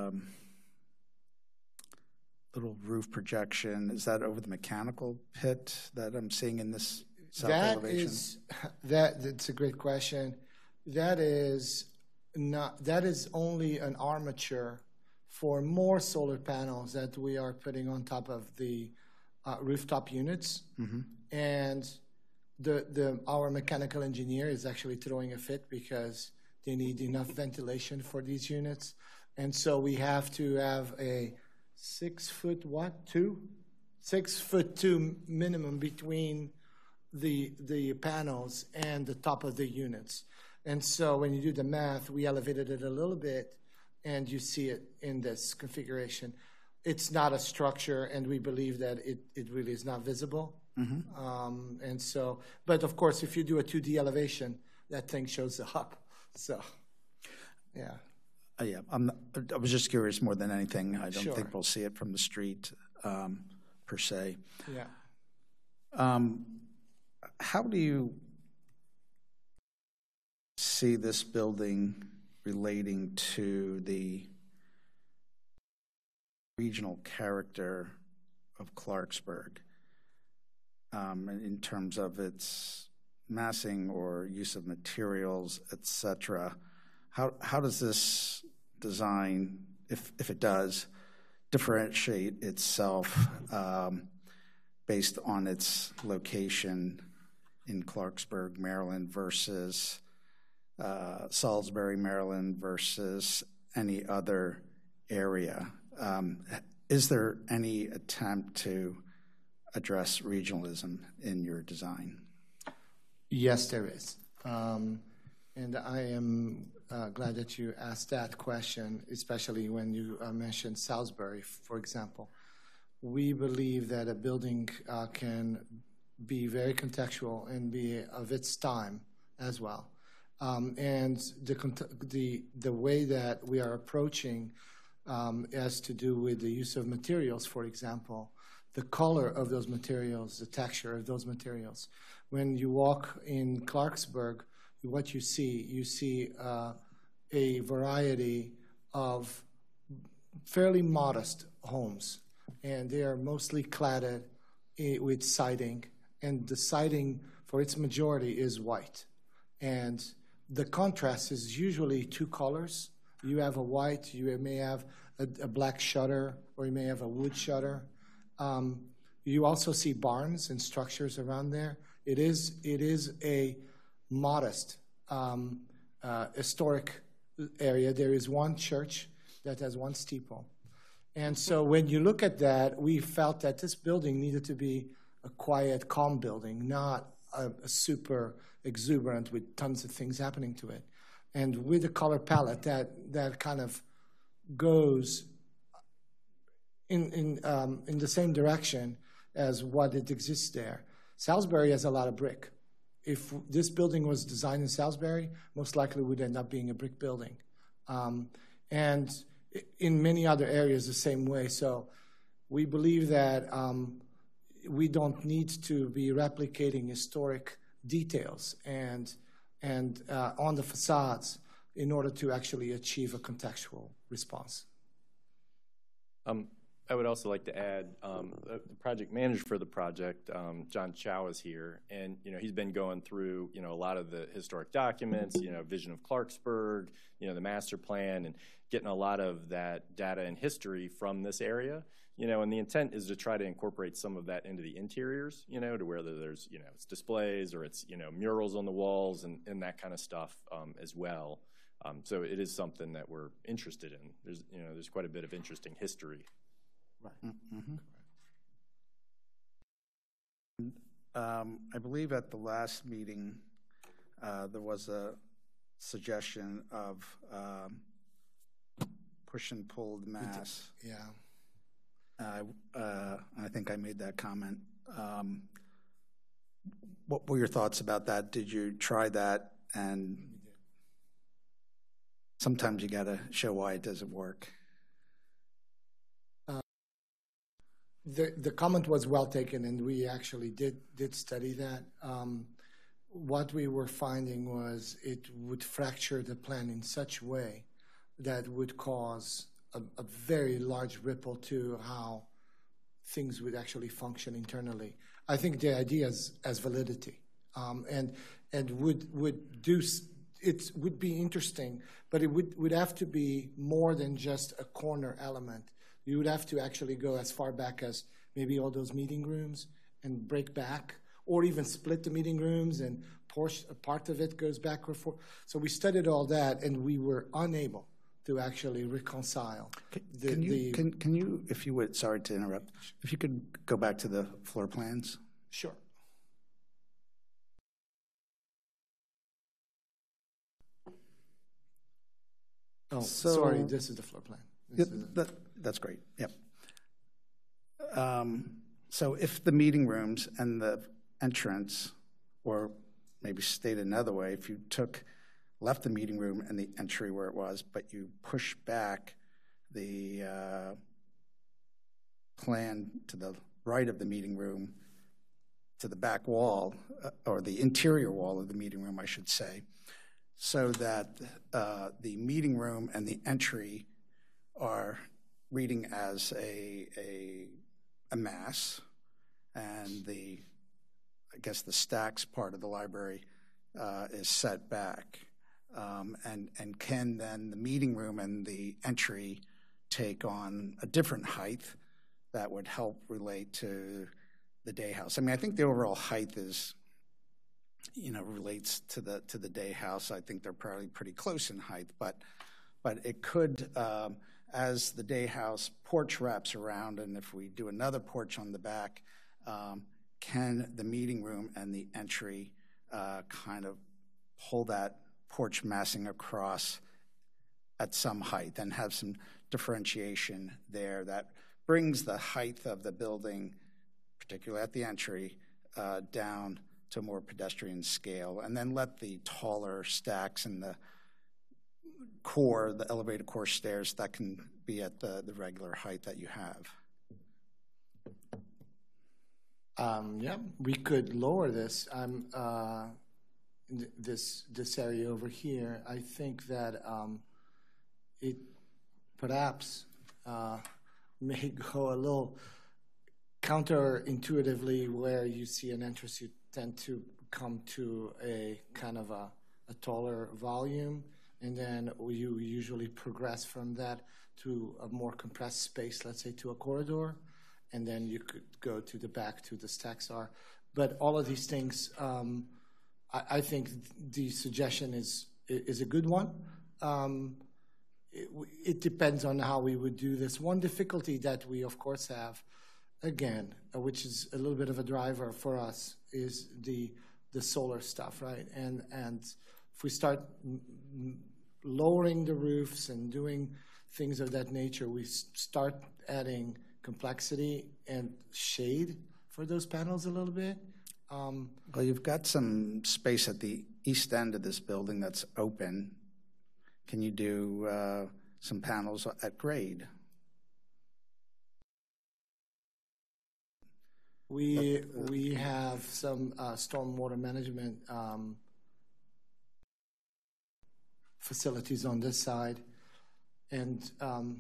little roof projection? Is that over the mechanical pit that I'm seeing in this south elevation? That's a great question. That is only an armature for more solar panels that we are putting on top of the rooftop units. And our mechanical engineer is actually throwing a fit because they need enough ventilation for these units. And so we have to have a 6'2" minimum between the panels and the top of the units. And so when you do the math, we elevated it a little bit, and you see it in this configuration. It's not a structure, and we believe that it really is not visible. And so, but of course, if you do a 2D elevation, that thing shows up. So, yeah. Yeah, I was just curious more than anything. I don't Sure. think we'll see it from the street per se. Yeah. How do you see this building relating to the regional character of Clarksburg in terms of its massing or use of materials, et cetera? How does this design, if it does, differentiate itself based on its location in Clarksburg, Maryland versus Salisbury, Maryland versus any other area? Is there any attempt to address regionalism in your design? Yes, there is. And I am glad that you asked that question, especially when you mentioned Salisbury, for example. We believe that a building can be very contextual and be of its time as well. And the way that we are approaching has to do with the use of materials, for example, the color of those materials, the texture of those materials. When you walk in Clarksburg, what you see a variety of fairly modest homes, and they are mostly cladded with siding, and the siding for its majority is white. And the contrast is usually two colors. You have a white, you may have a black shutter, or you may have a wood shutter. You also see barns and structures around there. It is a modest historic area. There is one church that has one steeple. And so when you look at that, we felt that this building needed to be a quiet, calm building, not a super exuberant with tons of things happening to it. And with the color palette, that kind of goes in the same direction as what it exists there. Salisbury has a lot of brick. If this building was designed in Salisbury, most likely would end up being a brick building. And in many other areas the same way. So we believe that we don't need to be replicating historic details and on the facades in order to actually achieve a contextual response. I would also like to add, the project manager for the project, John Chow, is here, and he's been going through a lot of the historic documents, Vision of Clarksburg, the master plan, and getting a lot of that data and history from this area. And the intent is to try to incorporate some of that into the interiors, to where there's it's displays or it's murals on the walls and that kind of stuff as well. So it is something that we're interested in. There's quite a bit of interesting history. Right. I believe at the last meeting there was a suggestion of push and pulled mass. Yeah. I think I made that comment. What were your thoughts about that? Did you try that? And sometimes you got to show why it doesn't work. The comment was well taken, and we actually did study that. What we were finding was it would fracture the plan in such a way that would cause a very large ripple to how things would actually function internally. I think the idea has validity, and would do. It would be interesting, but it would have to be more than just a corner element. You would have to actually go as far back as maybe all those meeting rooms and break back, or even split the meeting rooms and a part of it goes back or forth. So we studied all that, and we were unable to actually reconcile. Can you, if you would, sorry to interrupt, if you could go back to the floor plans? Sure. Oh, So- sorry, this is the floor plan. This is That's great, yep. So if the meeting rooms and the entrance, or maybe stated another way, if you left the meeting room and the entry where it was, but you push back the plan to the right of the meeting room to the back wall, or the interior wall of the meeting room, I should say, so that the meeting room and the entry are reading as a mass, and I guess the stacks part of the library is set back. And can then the meeting room and the entry take on a different height that would help relate to the day house? I mean, I think the overall height is, relates to the day house. I think they're probably pretty close in height, but it could, as the day house porch wraps around, and if we do another porch on the back, can the meeting room and the entry kind of pull that porch massing across at some height and have some differentiation there that brings the height of the building, particularly at the entry, down to a more pedestrian scale, and then let the taller stacks and the core, the elevated core stairs, that can be at the regular height that you have. Yeah, we could lower this. This area over here. I think that it perhaps may go a little counterintuitively, where you see an entrance, you tend to come to a kind of a taller volume, and then you usually progress from that to a more compressed space, let's say to a corridor, and then you could go to the back to the stacks are. But all of these things, I think the suggestion is a good one. It depends on how we would do this. One difficulty that we, of course, have, again, which is a little bit of a driver for us, is the solar stuff, right? And if we start lowering the roofs and doing things of that nature, we start adding complexity and shade for those panels a little bit. Well, you've got some space at the east end of this building that's open. Can you do some panels at grade? We have some stormwater management facilities on this side, and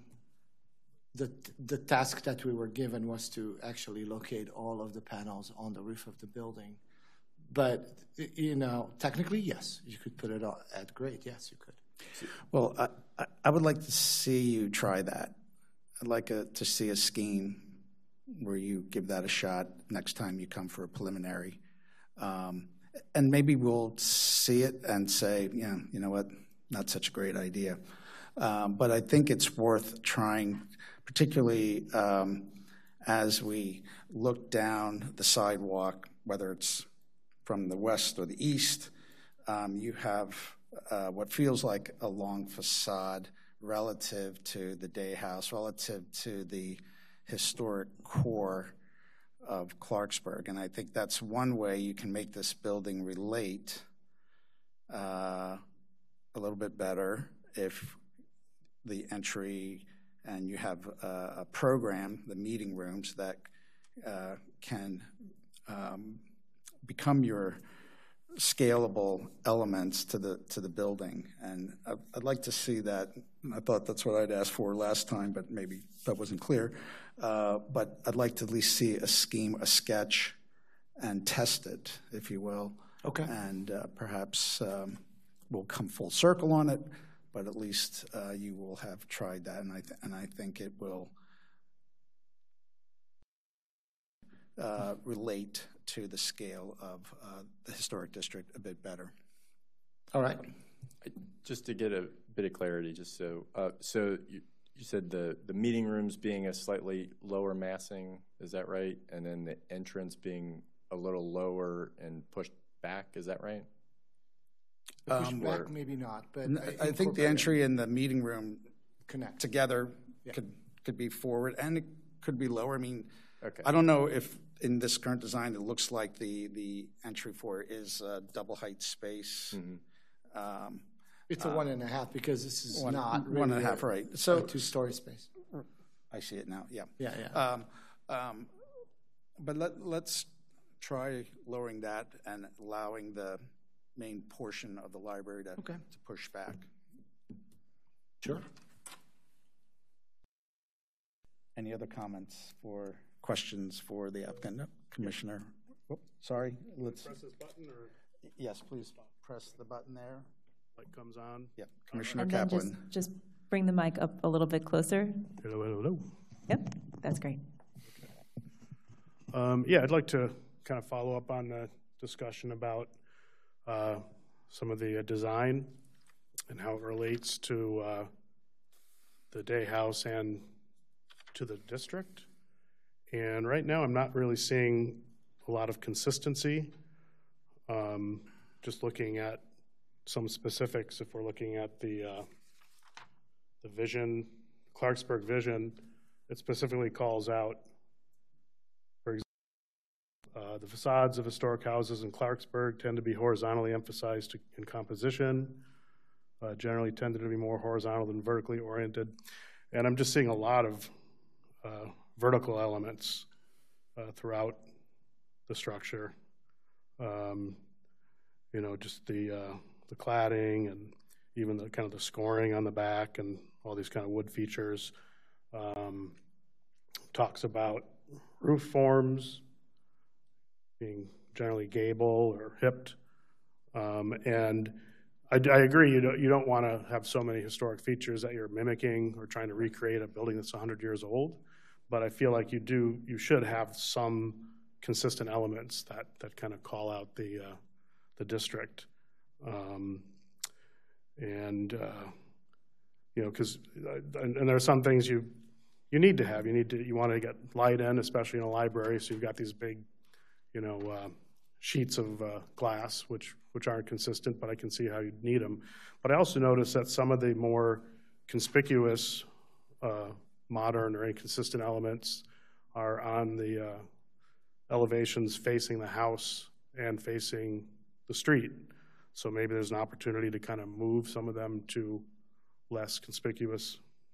the task that we were given was to actually locate all of the panels on the roof of the building. But, technically, yes, you could put it at grade. Yes, you could. Well, I would like to see you try that. I'd like to see a scheme where you give that a shot next time you come for a preliminary. And maybe we'll see it and say, yeah, you know what, not such a great idea. But I think it's worth trying, particularly as we look down the sidewalk, whether it's from the west or the east, you have what feels like a long facade relative to the day house, relative to the historic core of Clarksburg. And I think that's one way you can make this building relate a little bit better if the entry and you have a program, the meeting rooms, that can become your scalable elements to the building. And I'd like to see that. I thought that's what I'd asked for last time, but maybe that wasn't clear. But I'd like to at least see a scheme, a sketch, and test it, if you will. Okay. And perhaps we'll come full circle on it, but at least you will have tried that, and I think it will relate to the scale of the historic district a bit better. All right. Just to get a bit of clarity, just so you said the meeting rooms being a slightly lower massing, is that right? And then the entrance being a little lower and pushed back, is that right? The pushback, maybe not, but I think the entry and the meeting room connect together could be forward, and it could be lower. I mean, Okay. I don't know if in this current design it looks like the entry for it is a double height space. Mm-hmm. It's a 1.5 because this is not really 1.5, right? So a 2-story space. I see it now. Yeah. Yeah. But let's try lowering that and allowing the main portion of the library to push back. Sure. Any other comments or questions for the applicant? No, Commissioner? Oh, sorry. Let's press this button, or yes, please press the button there. light comes on. Yep, Commissioner And then Kaplan. just bring the mic up a little bit closer. Hello, hello, hello. Yep, that's great. Yeah, I'd like to kind of follow up on the discussion about some of the design and how it relates to the day house and to the district. And right now, I'm not really seeing a lot of consistency. Just looking at some specifics, if we're looking at the vision, Clarksburg vision, it specifically calls out, for example, the facades of historic houses in Clarksburg tend to be horizontally emphasized in composition, generally tended to be more horizontal than vertically oriented. And I'm just seeing a lot of vertical elements throughout the structure. You know, just the cladding and even the kind of the scoring on the back and all these kind of wood features. Talks about roof forms being generally gable or hipped. And I agree, you don't want to have so many historic features that you're mimicking or trying to recreate a building that's 100 years old. But I feel like you should have some consistent elements that kind of call out the district. You know, because and there are some things you need to have. You want to get light in, especially in a library. So you've got these big, you know, sheets of glass, which aren't consistent, but I can see how you need them. But I also noticed that some of the more conspicuous modern or inconsistent elements are on the elevations facing the house and facing the street. So maybe there's an opportunity to kind of move some of them to less conspicuous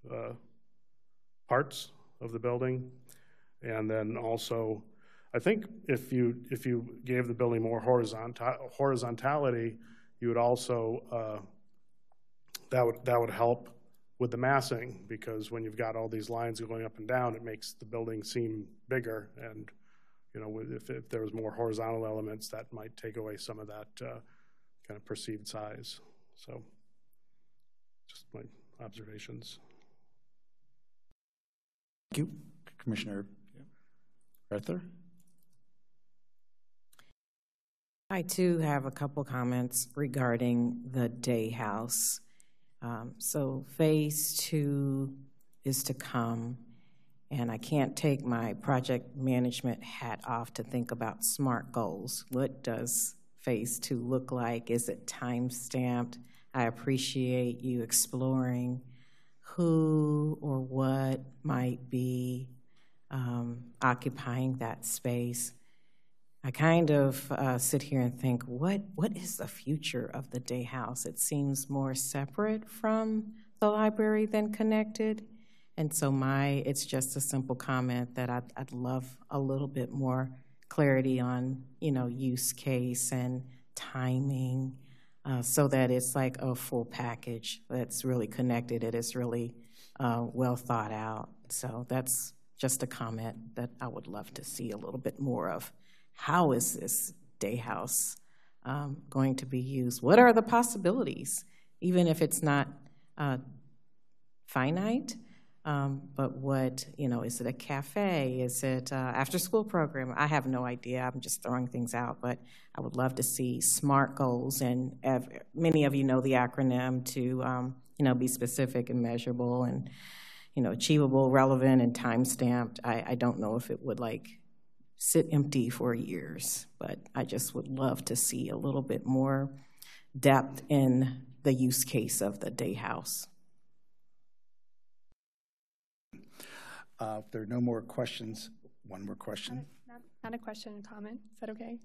parts of the building. And then also, I think if you gave the building more horizontality, you would also that would help with the massing, because when you've got all these lines going up and down, it makes the building seem bigger. And you know, if there was more horizontal elements, that might take away some of that kind of perceived size. So, just my observations. Thank you, Commissioner Arthur. I too have a couple comments regarding the day house. So phase 2 is to come, and I can't take my project management hat off to think about SMART goals. What does phase 2 look like? Is it time-stamped? I appreciate you exploring who or what might be occupying that space. I kind of sit here and think, what is the future of the day house? It seems more separate from the library than connected. And so it's just a simple comment that I'd love a little bit more clarity on, you know, use case and timing, so that it's like a full package that's really connected. It is really well thought out. So that's just a comment that I would love to see a little bit more of. How is this day house going to be used? What are the possibilities, even if it's not finite? But what, you know, is it a cafe? Is it after-school program? I have no idea. I'm just throwing things out, but I would love to see SMART goals, and many of you know the acronym to, you know, be specific and measurable and, you know, achievable, relevant, and time-stamped. I don't know if it would, like, sit empty for years. But I just would love to see a little bit more depth in the use case of the day house. If there are no more questions, one more question. Not a question, a comment. Is that okay?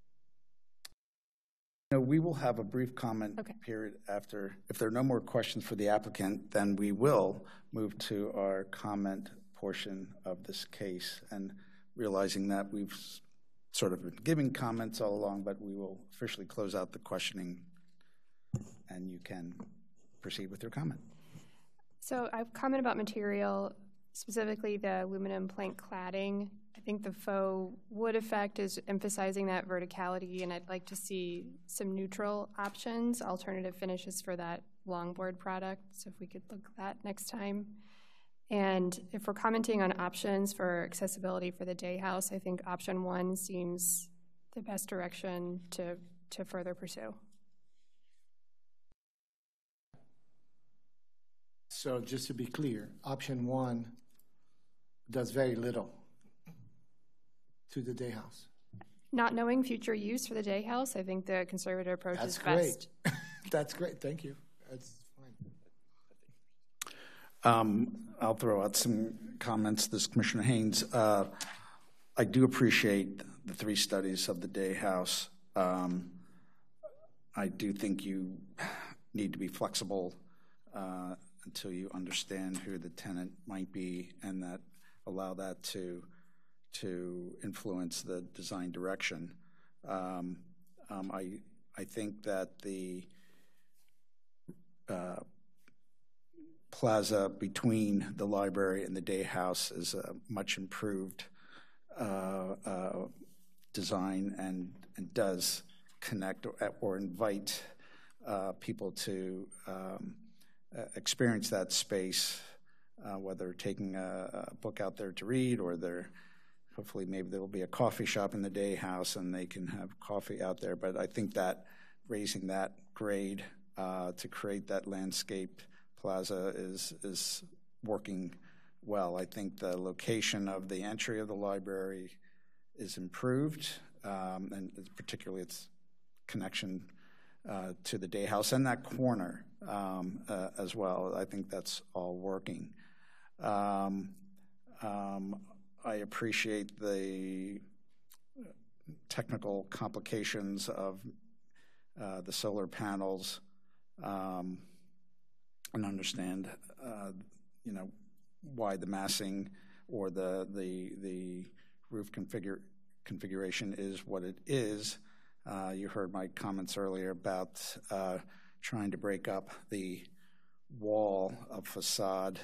No, we will have a brief comment period after. If there are no more questions for the applicant, then we will move to our comment portion of this case, and realizing that we've sort of been giving comments all along, but we will officially close out the questioning, and you can proceed with your comment. So I've comment about material, specifically the aluminum plank cladding. I think the faux wood effect is emphasizing that verticality, and I'd like to see some neutral options, alternative finishes for that longboard product. So if we could look at that next time. And if we're commenting on options for accessibility for the day house, I think option 1 seems the best direction to further pursue. So just to be clear, option 1 does very little to the day house. Not knowing future use for the day house, I think the conservative approach is great. best. That's great. Thank you. That's fine. I'll throw out some comments. This Commissioner Haynes. I do appreciate the 3 studies of the day house. I do think you need to be flexible until you understand who the tenant might be, and that allow that to influence the design direction. I think that the plaza between the library and the day house is a much improved design and does connect or invite people to experience that space, whether taking a book out there to read, or hopefully maybe there will be a coffee shop in the day house and they can have coffee out there. But I think that raising that grade to create that landscape plaza is working well. I think the location of the entry of the library is improved, and particularly its connection to the day house and that corner as well. I think that's all working. I appreciate the technical complications of the solar panels, and understand, why the massing or the roof configuration is what it is. You heard my comments earlier about trying to break up the wall of facade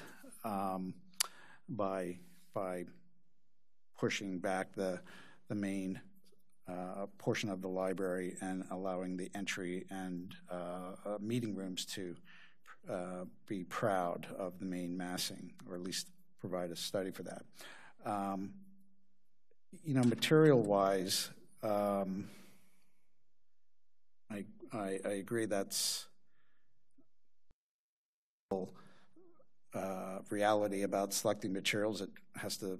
by pushing back the main portion of the library and allowing the entry and meeting rooms to be proud of the main massing, or at least provide a study for that. Material-wise, I agree that's reality about selecting materials. It has to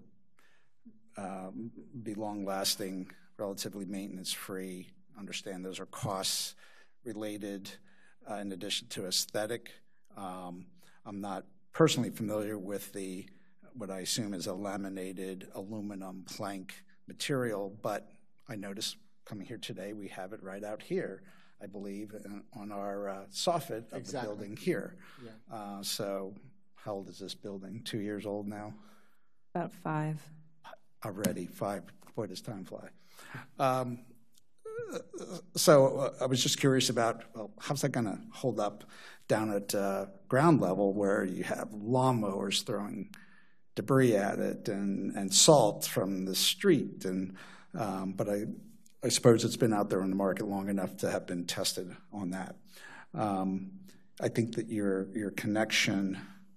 be long-lasting, relatively maintenance-free. Understand those are costs related in addition to aesthetic. I'm not personally familiar with what I assume is a laminated aluminum plank material, but I noticed coming here today we have it right out here, I believe, on our soffit of the building here. Yeah. So how old is this building? 2 years old now? About 5. Already 5. Boy, does time fly. So I was just curious about, how's that going to hold up down at ground level where you have lawnmowers throwing debris at it and salt from the street? But I suppose it's been out there on the market long enough to have been tested on that. I think that your connection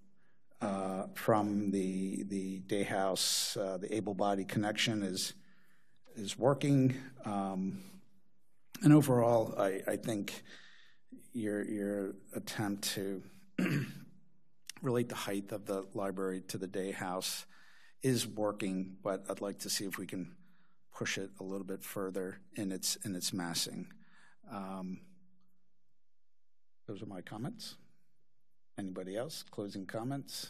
from the day house, the able-bodied connection is working. And overall, I think your attempt to relate the height of the library to the day house is working, but I'd like to see if we can push it a little bit further in its massing. Those are my comments. Anybody else? Closing comments?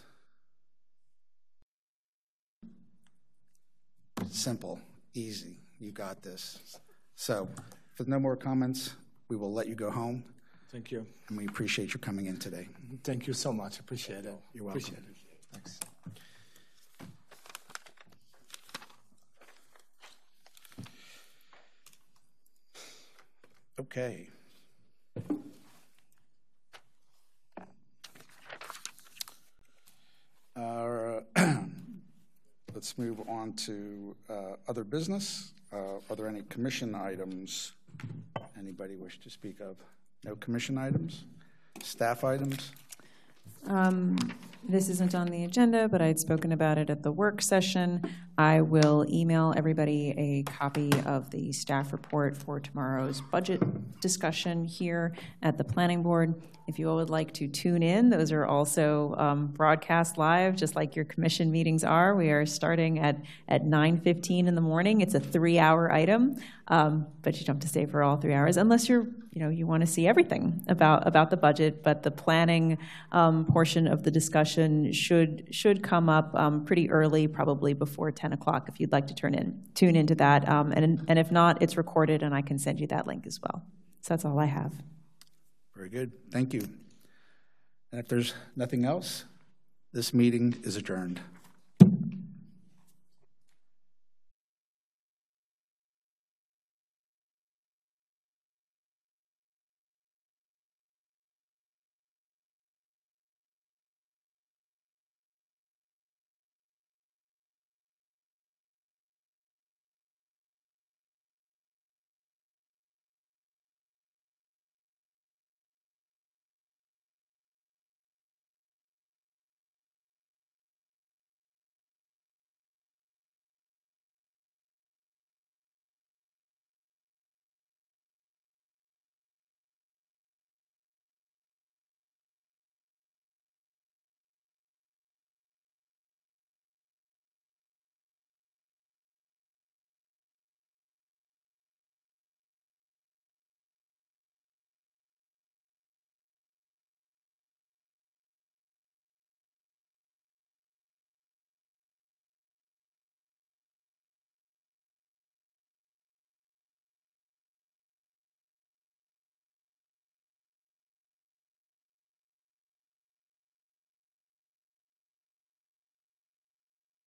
Simple, easy. You got this. So, if there's no more comments, we will let you go home. Thank you. And we appreciate you coming in today. Thank you so much. Appreciate it. You're welcome. Appreciate it. Thanks. Okay. Let's move on to other business. Are there any commission items anybody wish to speak of? No commission items? Staff items? This isn't on the agenda, but I'd spoken about it at the work session. I will email everybody a copy of the staff report for tomorrow's budget discussion here at the planning board. If you all would like to tune in, those are also broadcast live, just like your commission meetings are. We are starting at 9:15 in the morning. It's a 3-hour item, but you don't have to stay for all 3 hours unless you want to see everything about the budget. But the planning portion of the discussion should come up pretty early, probably before 10 o'clock, if you'd like to tune into that. And if not, it's recorded, and I can send you that link as well. So that's all I have. Very good. Thank you. And if there's nothing else, this meeting is adjourned.